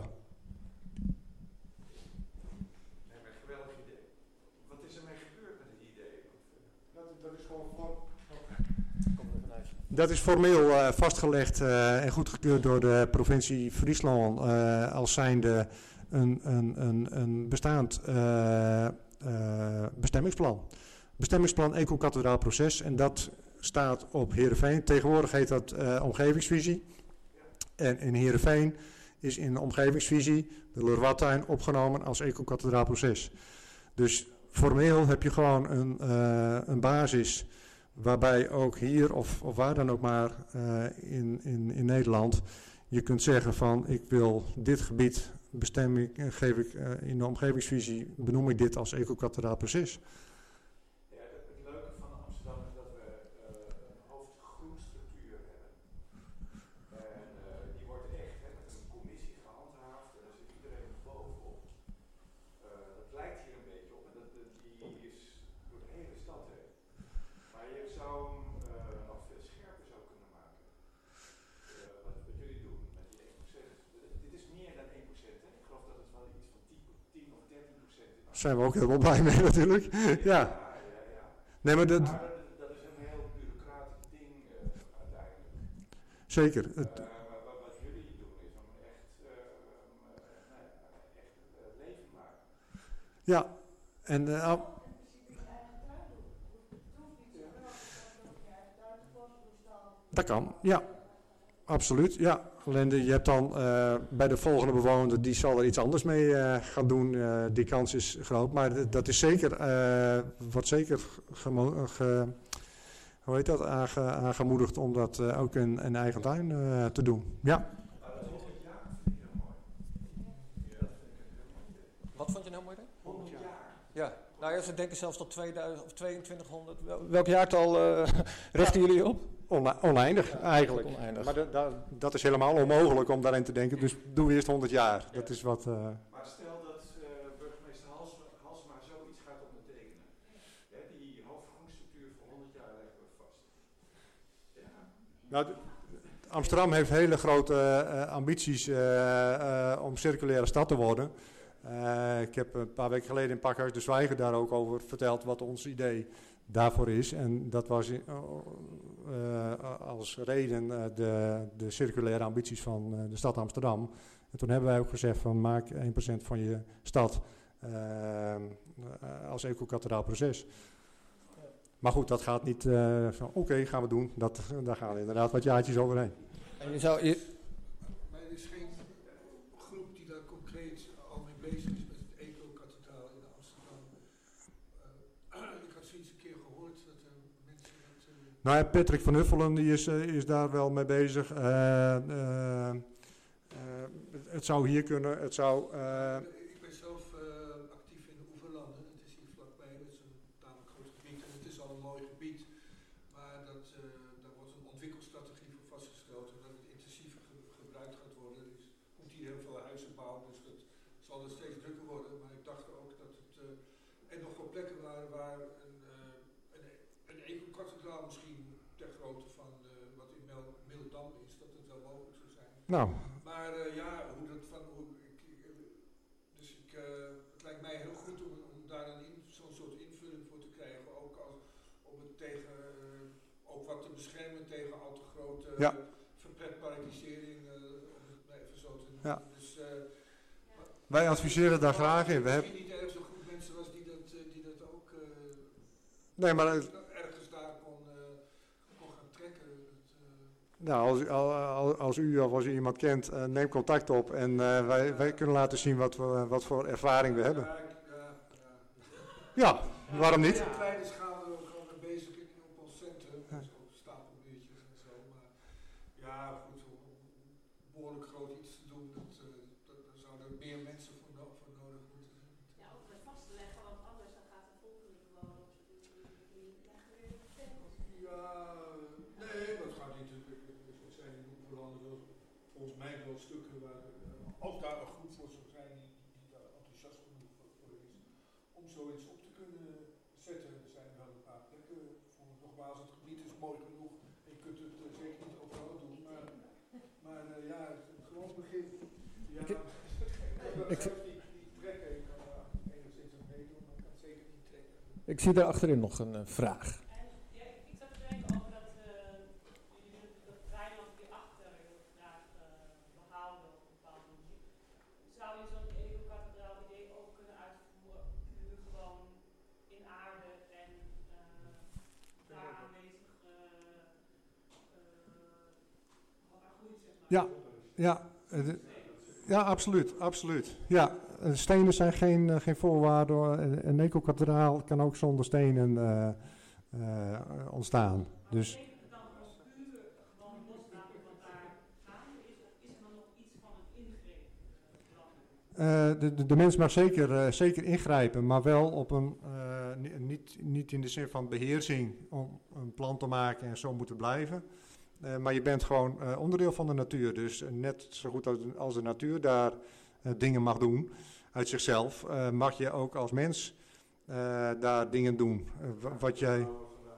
Nee, maar geweldig idee. Wat is er mee gebeurd met het idee? Dat, dat is gewoon voor... Dat is formeel uh, vastgelegd uh, en goedgekeurd door de provincie Friesland uh, als zijnde een, een, een, een bestaand uh, uh, bestemmingsplan. Bestemmingsplan ecokathedraal proces en dat staat op Heerenveen. Tegenwoordig heet dat uh, omgevingsvisie. En in Heerenveen is in de omgevingsvisie de Leroy-tuin opgenomen als ecokathedraal proces. Dus formeel heb je gewoon een, uh, een basis waarbij ook hier of, of waar dan ook maar uh, in, in, in Nederland je kunt zeggen van ik wil dit gebied bestemming, uh, geef ik uh, in de omgevingsvisie benoem ik dit als ecokathedraal proces. Ja, het, het leuke van Amsterdam is dat we uh, een hoofdgroenstructuur hebben. En uh, die wordt echt hè, met een commissie gehandhaafd en daar zit iedereen bovenop. Uh, dat lijkt hier een beetje op en dat, dat, die is door de hele stad heen. Maar je zou hem uh, nog veel scherper zou kunnen maken. Uh, wat, wat jullie doen met die één procent. Dit is meer dan één procent. Hè? Ik geloof dat het wel iets van tien of dertien procent is. Daar zijn we ook helemaal blij mee natuurlijk. Ja. Ja, ja, ja. Nee, maar dat, Maar dat, dat is een heel bureaucratisch ding uh, uiteindelijk. zeker. Uh, Het, maar wat, wat jullie doen is om echt, uh, um, uh, nou ja, echt uh, leven maken. ja, en uh, ah, dat kan, ja. Absoluut, ja. Alleen de- je hebt dan uh, bij de volgende bewoner, die zal er iets anders mee uh, gaan doen. Uh, die kans is groot. Maar d- dat is zeker, uh, wordt zeker gemo- ge, hoe heet dat, Aange, aangemoedigd om dat uh, ook in, in eigen tuin uh, te doen. Ja. Wat vond je nou mooi? honderd jaar. Ja, nou ja, ze denken zelfs tot tweeduizend of tweeëntwintighonderd. Wel- Welk jaartal uh, richten jullie op? One- oneindig eigenlijk. Oneindig. Maar da- da- dat is helemaal onmogelijk om daarin te denken. Dus doen we eerst honderd jaar. Dat is wat... Uh, Maar stel dat uh, burgemeester Halsema, Nou, de- Amsterdam heeft hele grote uh, ambities uh, uh, om circulaire stad te worden. Uh, ik heb een paar weken geleden in Pakhuis de Zwijger daar ook over verteld wat ons idee daarvoor is. En dat was uh, uh, als reden uh, de, de circulaire ambities van uh, de stad Amsterdam. En toen hebben wij ook gezegd van maak één procent van je stad uh, uh, als ecokathedraal proces. Maar goed, dat gaat niet uh, van oké, okay, gaan we doen. Dat, daar gaan inderdaad wat jaartjes overheen. En je zou, je, Maar er is geen groep die daar concreet al mee bezig is met het eco-kathedraal in Amsterdam. Uh, ik had zoiets een keer gehoord dat er mensen dat... Uh, Nou ja, Patrick van Huffelen die is, uh, is daar wel mee bezig. Uh, uh, uh, het zou hier kunnen, het zou... Uh, ik ben zelf uh, actief in de Oeverlanden. Het is hier vlakbij, het is een tamelijk groot gebied en het is al een mooi gebied. Maar dat, uh, daar wordt een ontwikkelstrategie voor vastgesteld en dat het intensiever ge gebruikt gaat worden. Er is, komt hier heel veel huizen bouwen, dus dat zal er steeds drukker worden. Maar ik dacht ook dat het uh, er nog wel plekken waren waar een, uh, een, een eco-kathedraal misschien ter grootte van uh, wat in Mel Mildam is, dat het wel mogelijk zou zijn. nou, Maar uh, ja, hoe dat van, hoe, ik, ik, dus ik, uh, het lijkt mij heel goed om, om daar een in, zo'n soort invulling voor te krijgen, ook als, om het tegen, uh, ook wat te beschermen tegen al te grote Ja. uh, verpretparadisering, uh, om het maar even zo te noemen. Ja. Dus, uh, wij adviseren daar graag in. We hebben, misschien niet ergens een groep mensen was die dat, uh, die dat ook uh, nee, maar uh, ergens daar kon, uh, kon gaan trekken. Dat, uh, nou, als, als, als u of als u iemand kent, uh, neem contact op en uh, wij, wij kunnen laten zien wat, we, wat voor ervaring we hebben. Ja, ik- ja, ja. Ja, waarom niet? Op kleine schaal gaan we bezig in, op ons centrum, dus ook stapelmuurtjes en zo. Maar ja, goed, om behoorlijk groot iets te doen, dat, uh, dat, daar zouden er meer mensen voor, no voor nodig moeten zijn. Ja, ook met vast te leggen, want anders dan gaat de volgende gewoon op leggen weer op tegels. Ja, nee, dat gaat niet. Er zijn in Oeverlanden wel, volgens mij wel stukken waar uh, ook daar een groep voor zou zijn die, die daar enthousiast genoeg voor, voor is om zoiets op te kunnen zetten. Er zijn wel een paar plekken voor. Nogmaals, het gebied is mooi genoeg. Je kunt het uh, zeker niet overal doen, maar, maar uh, ja, gewoon begin. Ja, Ik- ik kan ik- zelf niet, niet trekken. Ik kan daar enigszins aan meedoen, maar ik kan het zeker niet trekken. ik zie daar achterin nog een uh, vraag. Ja, ik zat te denken over dat uh, jullie willen dat Rijnland hierachter heel graag uh, behouden op een bepaalde manier. Zou je zo'n eco-kathedraal idee ook kunnen uitvoeren, puur gewoon in aarde en uh, daar aanwezig uh, uh, wat daar groeit, zeg maar? Ja, ja, uh, de- ja, absoluut, absoluut. Ja, uh, stenen zijn geen, uh, geen voorwaarde. Uh, een ecokathedraal kan ook zonder stenen uh, uh, ontstaan. Dus Betekent het dan gewoon puur gewoon loslaten wat daar gaande is, of is er dan nog iets van een ingreep uh, dan? Uh, de, de, de mens mag zeker, uh, zeker ingrijpen, maar wel op een, uh, ni- niet, niet in de zin van beheersing om een plan te maken en zo moeten blijven. Uh, maar je bent gewoon uh, onderdeel van de natuur. Dus uh, net zo goed als, als de natuur daar uh, dingen mag doen uit zichzelf, uh, mag je ook als mens uh, daar dingen doen. Uh, wa- wat jij...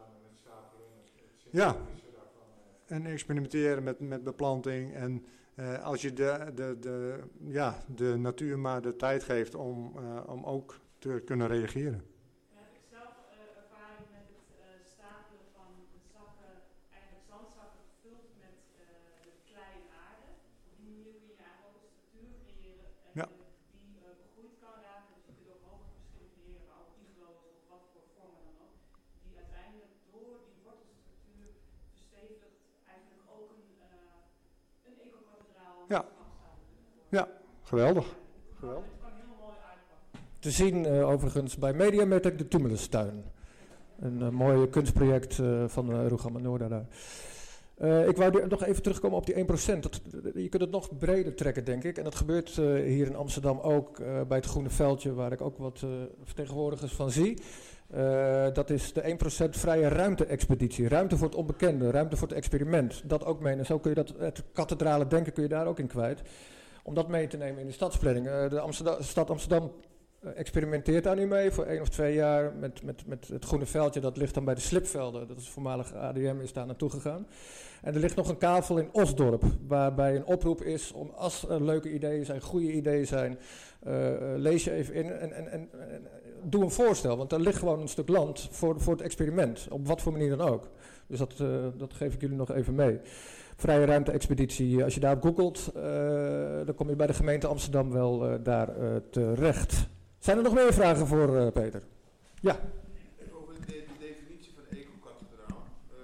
Ja, en experimenteren met, met beplanting en... Uh, als je de, de, de, ja, de natuur maar de tijd geeft om, uh, om ook te kunnen reageren. Dan heb ik zelf uh, ervaring met het uh, stapelen van zakken, eigenlijk zandzakken gevuld met uh, klei en aarde. Op die manier kun je eigenlijk ook een structuur creëren en Ja. uh, die uh, begroeid kan raken. Dus je kunt ook hogere verschillen creëren, maar ook iglo's of wat voor vormen dan ook. Die uiteindelijk door die wortelstructuur verstevigd eigenlijk ook een, uh, een eco-kathedraal Ja. van zouden kunnen worden. Ja, geweldig. Geweldig. Het kan heel mooi uitpakken. Te zien uh, overigens bij Mediametric de Tumulustuin. Een uh, mooi kunstproject uh, van uh, Rugama Noorda daar. Uh, ik wou die- nog even terugkomen op die één procent. Dat, je kunt het nog breder trekken, denk ik. En dat gebeurt uh, hier in Amsterdam ook uh, bij het Groene Veldje, waar ik ook wat uh, vertegenwoordigers van zie. Uh, dat is de één procent vrije ruimte-expeditie. Ruimte voor het onbekende, ruimte voor het experiment. Dat ook mee. En zo kun je dat, het kathedrale denken kun je daar ook in kwijt. Om dat mee te nemen in de stadsplanning. Uh, de Amsterdam, stad Amsterdam uh, experimenteert daar nu mee voor één of twee jaar met, met, met het groene veldje. Dat ligt dan bij de Slipvelden. Dat is voormalig A D M, is daar naartoe gegaan. En er ligt nog een kavel in Osdorp, waarbij een oproep is om als er leuke ideeën zijn, goede ideeën zijn, uh, lees je even in en, en, en, en doe een voorstel. Want er ligt gewoon een stuk land voor, voor het experiment, op wat voor manier dan ook. Dus dat, uh, dat geef ik jullie nog even mee. Vrije ruimte-expeditie, als je daarop googelt, uh, dan kom je bij de gemeente Amsterdam wel uh, daar uh, terecht. Zijn er nog meer vragen voor uh, Peter? Ja. Over de, de definitie van ecokathedraal.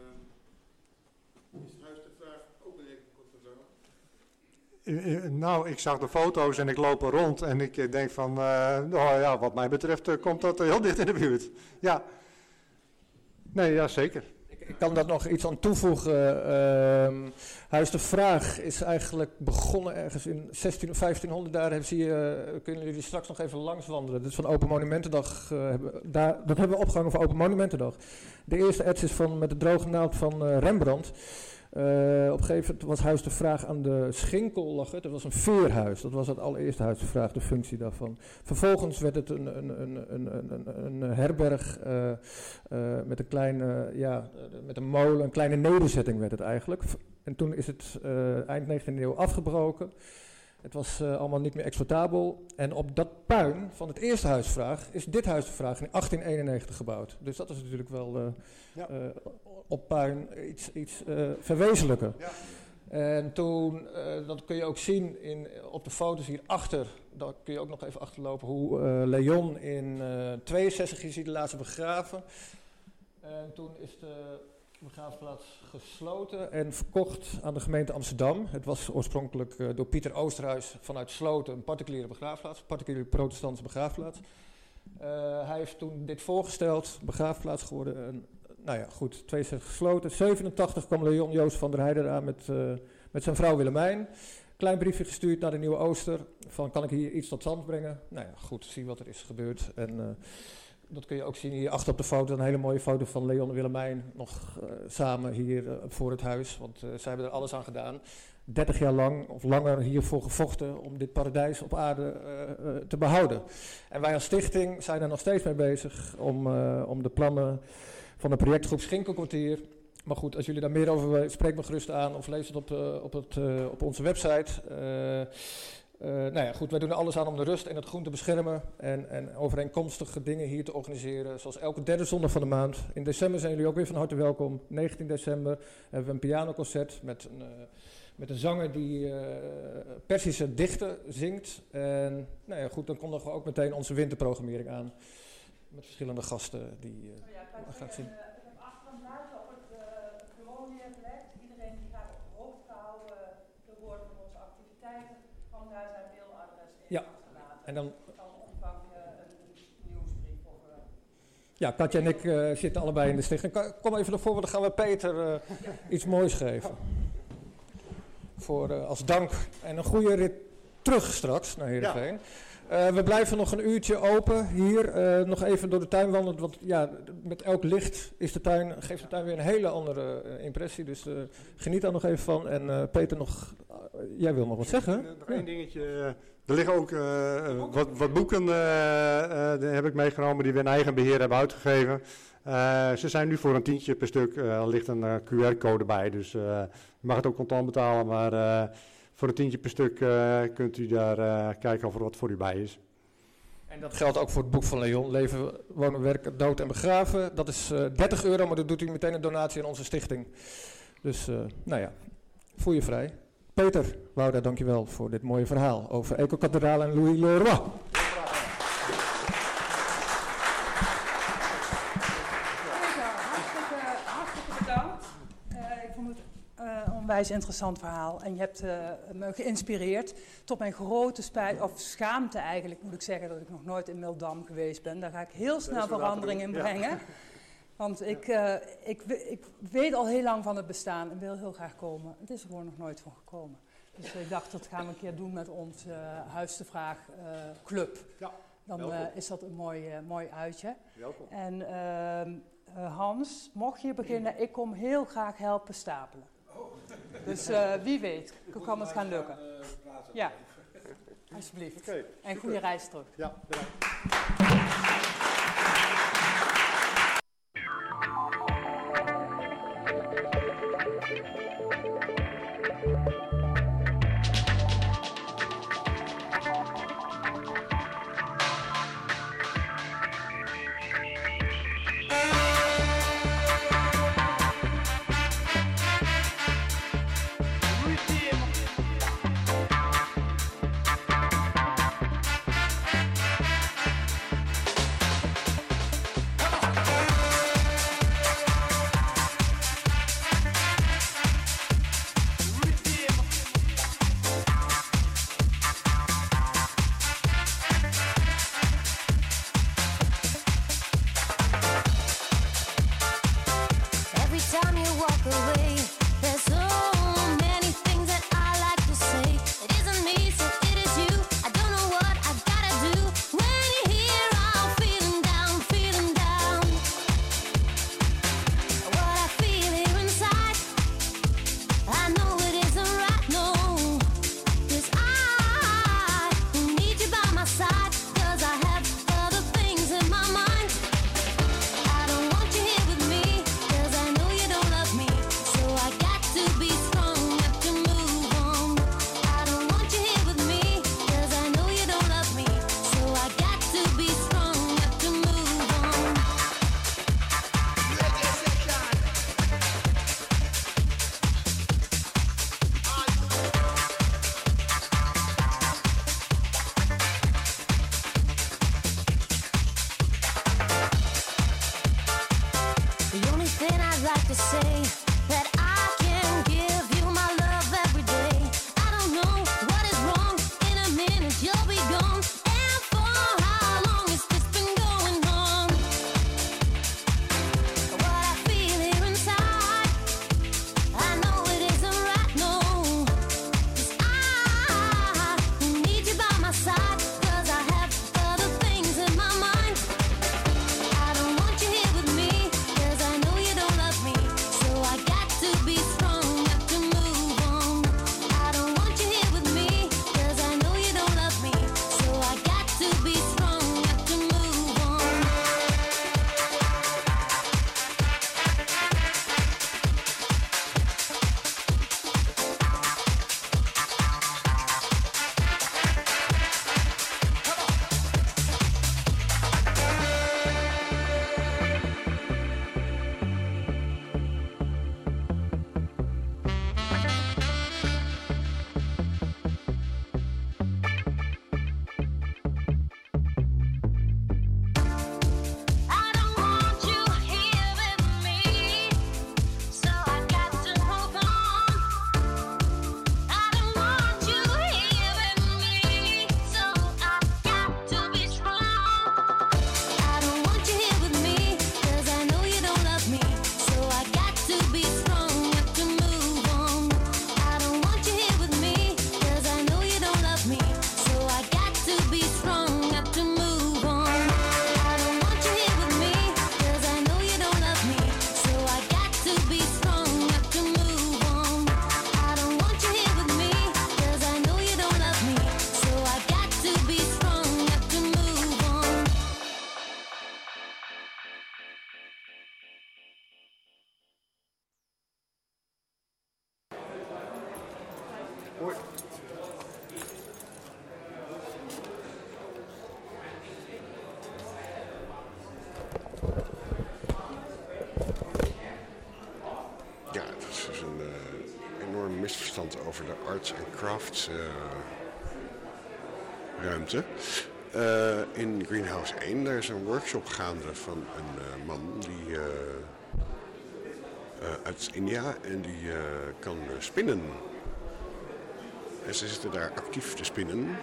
Uh, is Huis de Vraag ook een ecokathedraal? Nou, ik zag de foto's en ik loop er rond en ik denk van, uh, nou ja, wat mij betreft uh, komt dat heel dicht in de buurt. Ja. Nee, ja, zeker. Ik kan daar nog iets aan toevoegen. Uh, Huis de Vraag is eigenlijk begonnen ergens in zestien of vijftienhonderd. Daar hebben ze, uh, kunnen jullie straks nog even langs wandelen. Dit is van Open Monumentendag. Uh, hebben, daar, dat hebben we opgehangen voor Open Monumentendag. De eerste ets is van, met de droge naald van uh, Rembrandt. Uh, op een gegeven moment was Huis de Vraag aan de Schinkel lag het. Dat was een veerhuis. Dat was het allereerste Huis de Vraag, de functie daarvan. Vervolgens werd het een, een, een, een, een, een herberg uh, uh, met een kleine, ja, met een molen, een kleine nederzetting werd het eigenlijk. En toen is het uh, eind negentiende eeuw afgebroken. Het was uh, allemaal niet meer exploitabel. En op dat puin van het eerste Huis de Vraag is dit Huis de Vraag in achttien eenennegentig gebouwd. Dus dat is natuurlijk wel uh, ja. uh, op puin iets, iets uh, verwezenlijken. Ja. En toen, uh, dat kun je ook zien in, op de foto's hierachter, daar kun je ook nog even achterlopen hoe uh, Leon in uh, tweeënzestig is hij de laatste begraven. En toen is de begraafplaats gesloten en verkocht aan de gemeente Amsterdam. Het was oorspronkelijk uh, door Pieter Oosterhuis vanuit Sloten een particuliere begraafplaats, een particuliere protestantse begraafplaats. Uh, hij heeft toen dit voorgesteld, begraafplaats geworden. En, nou ja, goed, tweeënzestig gesloten. zevenentachtig kwam Leon Joost van der Heijden aan met, uh, met zijn vrouw Willemijn. Klein briefje gestuurd naar de Nieuwe Ooster, van kan ik hier iets tot stand brengen? Nou ja, goed, zie wat er is gebeurd. En uh, dat kun je ook zien hier achter op de foto, een hele mooie foto van Leon en Willemijn nog uh, samen hier uh, voor het huis. Want uh, zij hebben er alles aan gedaan. dertig jaar lang of langer hiervoor gevochten om dit paradijs op aarde uh, uh, te behouden. En wij als stichting zijn er nog steeds mee bezig om, uh, om de plannen van de projectgroep Schinkelkwartier. Maar goed, als jullie daar meer over weten, spreek me gerust aan of lees het op, uh, op, het, uh, op onze website. Uh, Uh, nou ja, goed, wij doen er alles aan om de rust en het groen te beschermen en, en overeenkomstige dingen hier te organiseren, zoals elke derde zondag van de maand. In december zijn jullie ook weer van harte welkom. negentien december hebben we een pianoconcert met een, uh, met een zanger die uh, Persische dichten zingt. En nou ja, goed, dan komt er ook meteen onze winterprogrammering aan met verschillende gasten die uh, oh ja, we gaan zien. Uh, ik heb achter een blaadje op het uh, bureau neergelegd. Iedereen die gaat op de hoogte houden, de woorden van onze activiteiten. Daar zijn mailadressen in ja. achterlaten. En dan ontvang je een nieuwsbrief. Of, uh... Ja, Katja en ik uh, zitten allebei in de stichting. Kom even naar voren, dan gaan we Peter uh, ja. iets moois geven. Voor, uh, als dank en een goede rit terug straks naar Heerenveen. Ja. Uh, we blijven nog een uurtje open hier. Uh, nog even door de tuin wandelen. Want ja, met elk licht is de tuin, geeft de tuin weer een hele andere uh, impressie. Dus uh, geniet daar nog even van. En uh, Peter, nog, uh, jij wil nog wat zeggen? Nog één dingetje. Er liggen ook uh, wat, wat boeken, uh, uh, die heb ik meegenomen, die we in eigen beheer hebben uitgegeven. Uh, ze zijn nu voor een tientje per stuk. Uh, er ligt een uh, Q R-code bij. Dus uh, je mag het ook contant betalen. Maar uh, voor een tientje per stuk uh, kunt u daar uh, kijken of er wat voor u bij is. En dat geldt ook voor het boek van Leon, Leven, Wonen, Werken, Dood en Begraven. Dat is uh, dertig euro, maar dan doet u meteen een donatie aan onze stichting. Dus, uh, nou ja, voel je vrij. Peter, Wouda, dankjewel voor dit mooie verhaal over Ecokathedraal en Louis Leroy. Onwijs interessant verhaal en je hebt uh, me geïnspireerd. Tot mijn grote spijt, of schaamte eigenlijk, moet ik zeggen dat ik nog nooit in Mildam geweest ben. Daar ga ik heel snel verandering in brengen. Ja. Want ik, uh, ik, ik weet al heel lang van het bestaan en wil heel graag komen. Het is er gewoon nog nooit van gekomen. Dus ik dacht, dat gaan we een keer doen met onze uh, Huis de Vraag uh, club. Ja, dan uh, is dat een mooi, uh, mooi uitje. Welkom. En uh, uh, Hans, mocht je beginnen, ik kom heel graag helpen stapelen. Dus uh, wie weet, kan het gaan lukken. Ja. Alsjeblieft. Oké, en super. goede reis terug. Ja, bedankt. Over de arts en crafts uh, ruimte. Uh, in Greenhouse één, daar is een workshop gaande van een uh, man die uh, uh, uit India en die uh, kan uh, spinnen. En ze zitten daar actief te spinnen.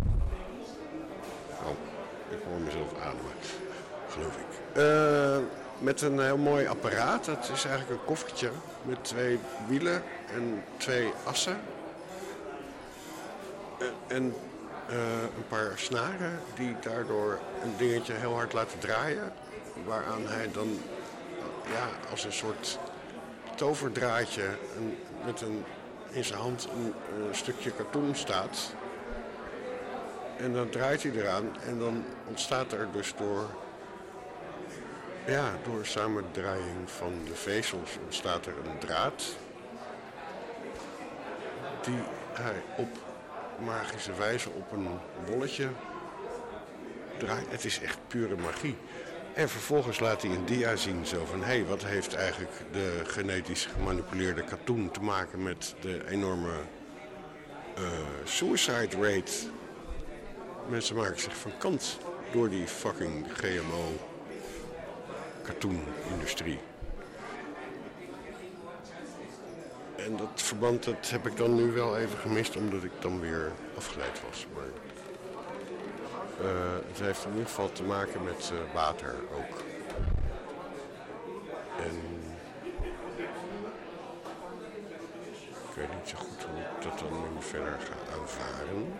Oh, ik hoor mezelf ademen, geloof ik. Uh, met een heel mooi apparaat. Dat is eigenlijk een koffertje met twee wielen en twee assen. En uh, een paar snaren die daardoor een dingetje heel hard laten draaien. Waaraan hij dan uh, ja, als een soort toverdraadje een, met een, in zijn hand een, een stukje karton staat. En dan draait hij eraan en dan ontstaat er dus door, ja, door samendraaiing van de vezels ontstaat er een draad die hij op magische wijze op een bolletje draait. Het is echt pure magie. En vervolgens laat hij een dia zien zo van, hé, hey, wat heeft eigenlijk de genetisch gemanipuleerde katoen te maken met de enorme uh, suicide rate. Mensen maken zich van kant door die fucking G M O-katoenindustrie. En dat verband dat heb ik dan nu wel even gemist, omdat ik dan weer afgeleid was. Maar uh, het heeft in ieder geval te maken met uh, water ook. En ik weet niet zo goed hoe ik dat dan nu verder ga aanvaren.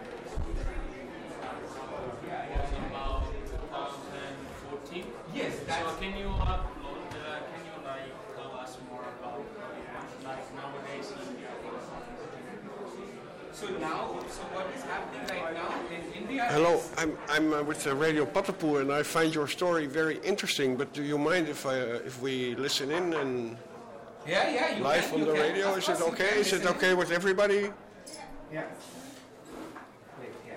Yes. So can you upload? Uh, can you like tell us more about like nowadays? So now, so what is happening right now in India? Hello, I'm I'm uh, with uh, Radio Patapoe, and I find your story very interesting. But do you mind if I uh, if we listen in and yeah, yeah, you live can, on you the can. radio? Of Is it course you okay? can Is it listen okay in. with everybody? Yeah. Wait, yeah.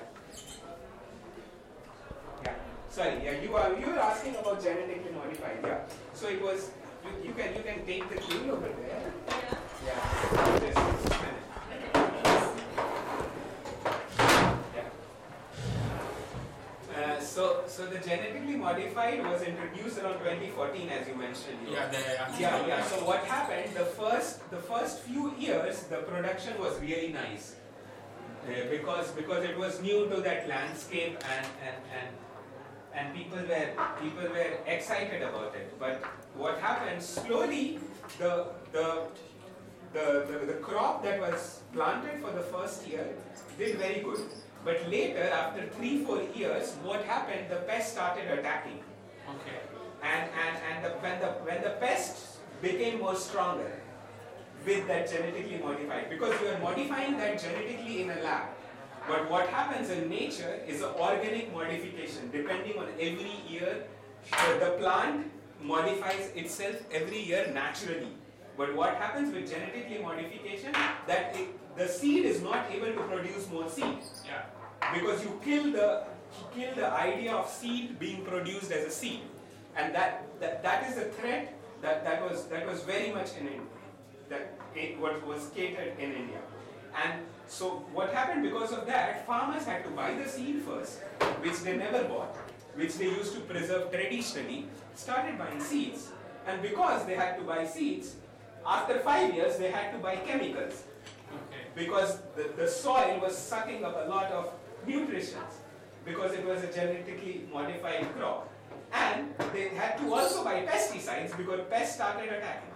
Yeah. Sorry, yeah, you are you were asking about genetically modified, yeah. So it was you, you can you can take the thing over there. Yeah. Just a minute. Yeah. Uh, so so the genetically modified was introduced around twenty fourteen, as you mentioned. You know. Yeah, they are. Yeah, yeah. So what happened? The first the first few years the production was really nice. Uh, because because it was new to that landscape and and, and and people were people were excited about it. But what happened slowly, the the the, the, the crop that was planted for the first year did very good. But later, after three, four years, what happened? The pest started attacking. Okay. And and, and the, when the when the pests became more stronger with that genetically modified, because you are modifying that genetically in a lab. But what happens in nature is an organic modification. Depending on every year, the, the plant modifies itself every year naturally. But what happens with genetically modification, that it, the seed is not able to produce more seed. Yeah. Because you kill the you kill the idea of seed being produced as a seed. And that, that, that is a threat that, that was that was very much in India. That it was, was catered in India. And so what happened because of that, farmers had to buy the seed first, which they never bought, which they used to preserve traditionally, started buying seeds. And because they had to buy seeds, after five years they had to buy chemicals. Okay. Because the, the soil was sucking up a lot of nutrition, because it was a genetically modified crop. And they had to also buy pesticides because pests started attacking.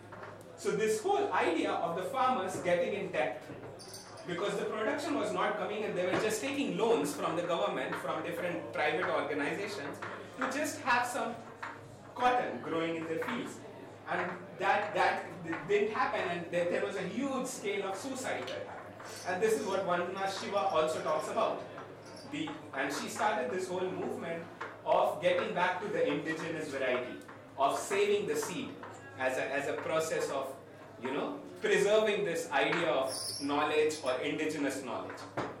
So this whole idea of the farmers getting in debt, because the production was not coming and they were just taking loans from the government, from different private organizations, to just have some cotton growing in their fields. And that, that didn't happen, and there, there was a huge scale of suicide that happened. And this is what Vandana Shiva also talks about. The, and she started this whole movement of getting back to the indigenous variety, of saving the seed as a, as a process of, you know, preserving this idea of knowledge or indigenous knowledge.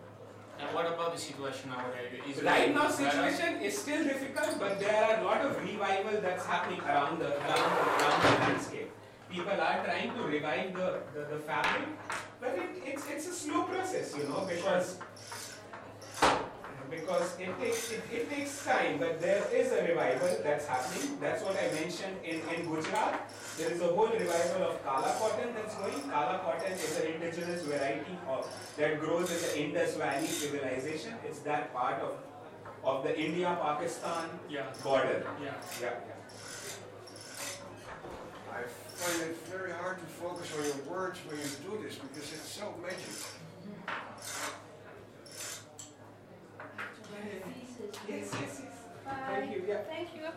And what about the situation nowadays? Is Right it now, better? situation is still difficult, but there are a lot of revival that's happening around the around the, around the landscape. People are trying to revive the, the, the fabric, but it, it's it's a slow process, you know, because because it takes it, it takes time. But there is a revival that's happening. That's what I mentioned in in Gujarat. There is a whole revival of Kala cotton that's going. Kala cotton is an indigenous variety of, that grows in the Indus Valley civilization. It's that part of of the India-Pakistan Yeah. border. Yeah. Yeah, yeah. I find it very hard to focus on your words when you do this because it's so magic. Yes, yes, yes. Bye. Thank you. Yeah. Thank you.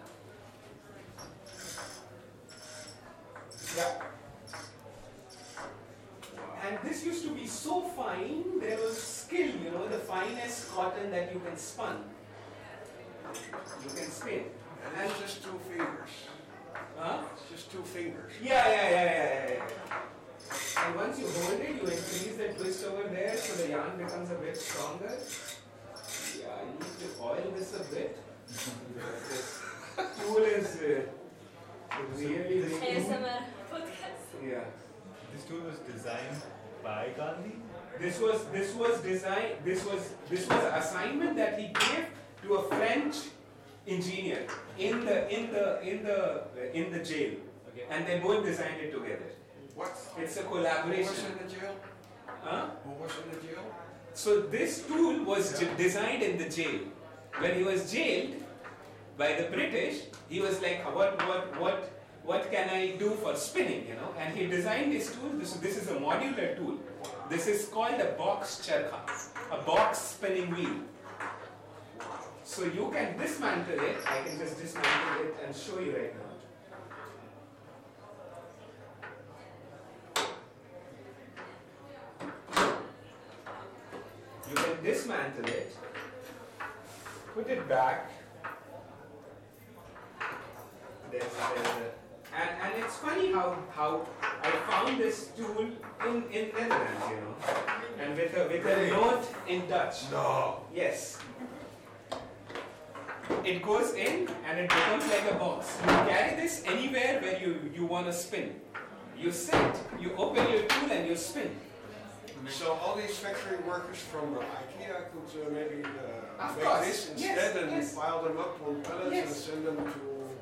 Yeah. And this used to be so fine. There was skill, you know, the fine. finest cotton that you can spin. You can spin. And it's just two fingers. Huh? It's just two fingers. Yeah, yeah, yeah, yeah, yeah. And once you hold it, you increase the twist over there so the yarn becomes a bit stronger. Yeah, I need to oil this a bit. This tool is uh, really A big. S M R podcast. Yeah. This tool was designed by Gandhi? This was this was designed. This was this was an assignment that he gave to a French engineer in the in the in the in the jail, Okay. and they both designed it together. What? It's a Who collaboration. was in the jail? Huh? Who was in the jail? So this tool was j- designed in the jail. When he was jailed by the British, he was like, what what what what can I do for spinning? You know, and he designed this tool. This this is a modular tool. This is called a box charkha, a box spinning wheel. So you can dismantle it. I can just dismantle it and show you right now. You can dismantle it, put it back. There's, there's a, and, and it's funny how, how I found this tool in, in Netherlands, you know, and with a, with a note in Dutch. No. Yes. It goes in and it becomes like a box. You carry this anywhere where you, you want to spin. You sit, you open your tool and you spin. So all these factory workers from uh, IKEA could uh, maybe uh, Of make course. this instead Yes, and yes. pile them up on pallets Yes. and send them to.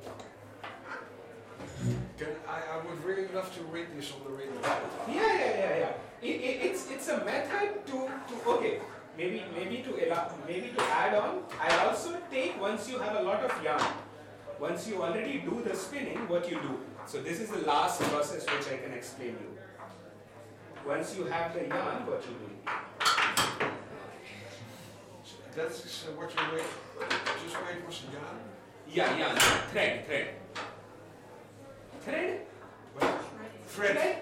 Can, I, I would really love to read this on the radio. Yeah, yeah, yeah, yeah. It, it, it's it's a method to, to okay. Maybe maybe to ela- maybe to add on. I also take once you have a lot of yarn. Once you already do the spinning, what you do. So this is the last process which I can explain you. Once you have the yarn, what you do. That's uh, what you made. Just made was the yarn. Yeah, yarn, thread, thread, thread. What? Thread. Thread.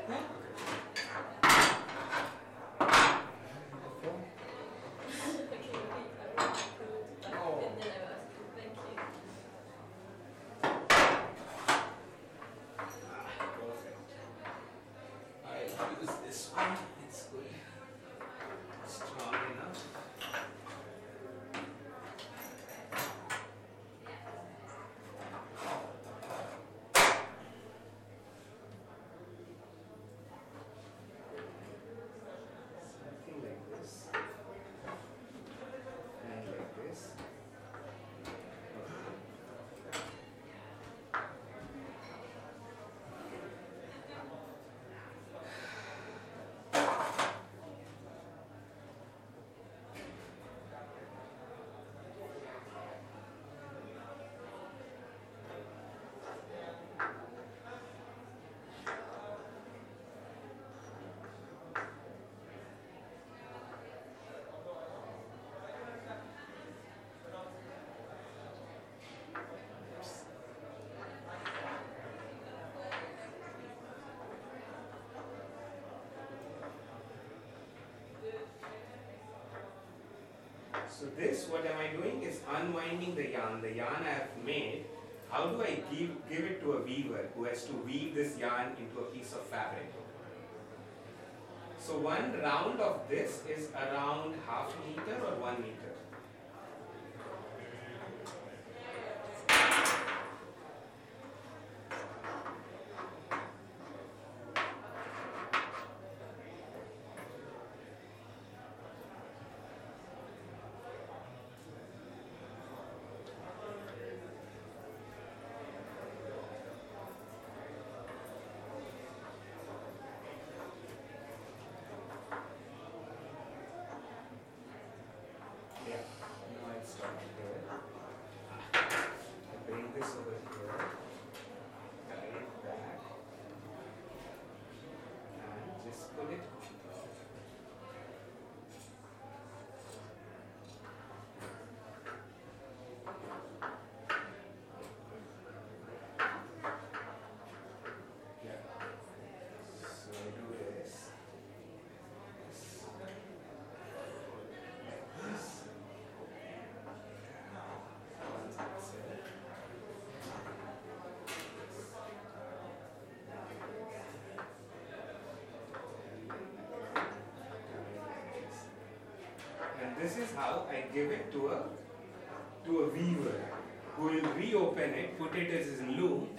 Oh. I use this one. It's good. Strong enough. Something like this. And like this. So this, what am I doing, is unwinding the yarn. The yarn I have made, how do I give, give it to a weaver who has to weave this yarn into a piece of fabric? So one round of this is around half a meter or one meter. Yeah. now I give it to a to a weaver who will reopen it, put it as in loom,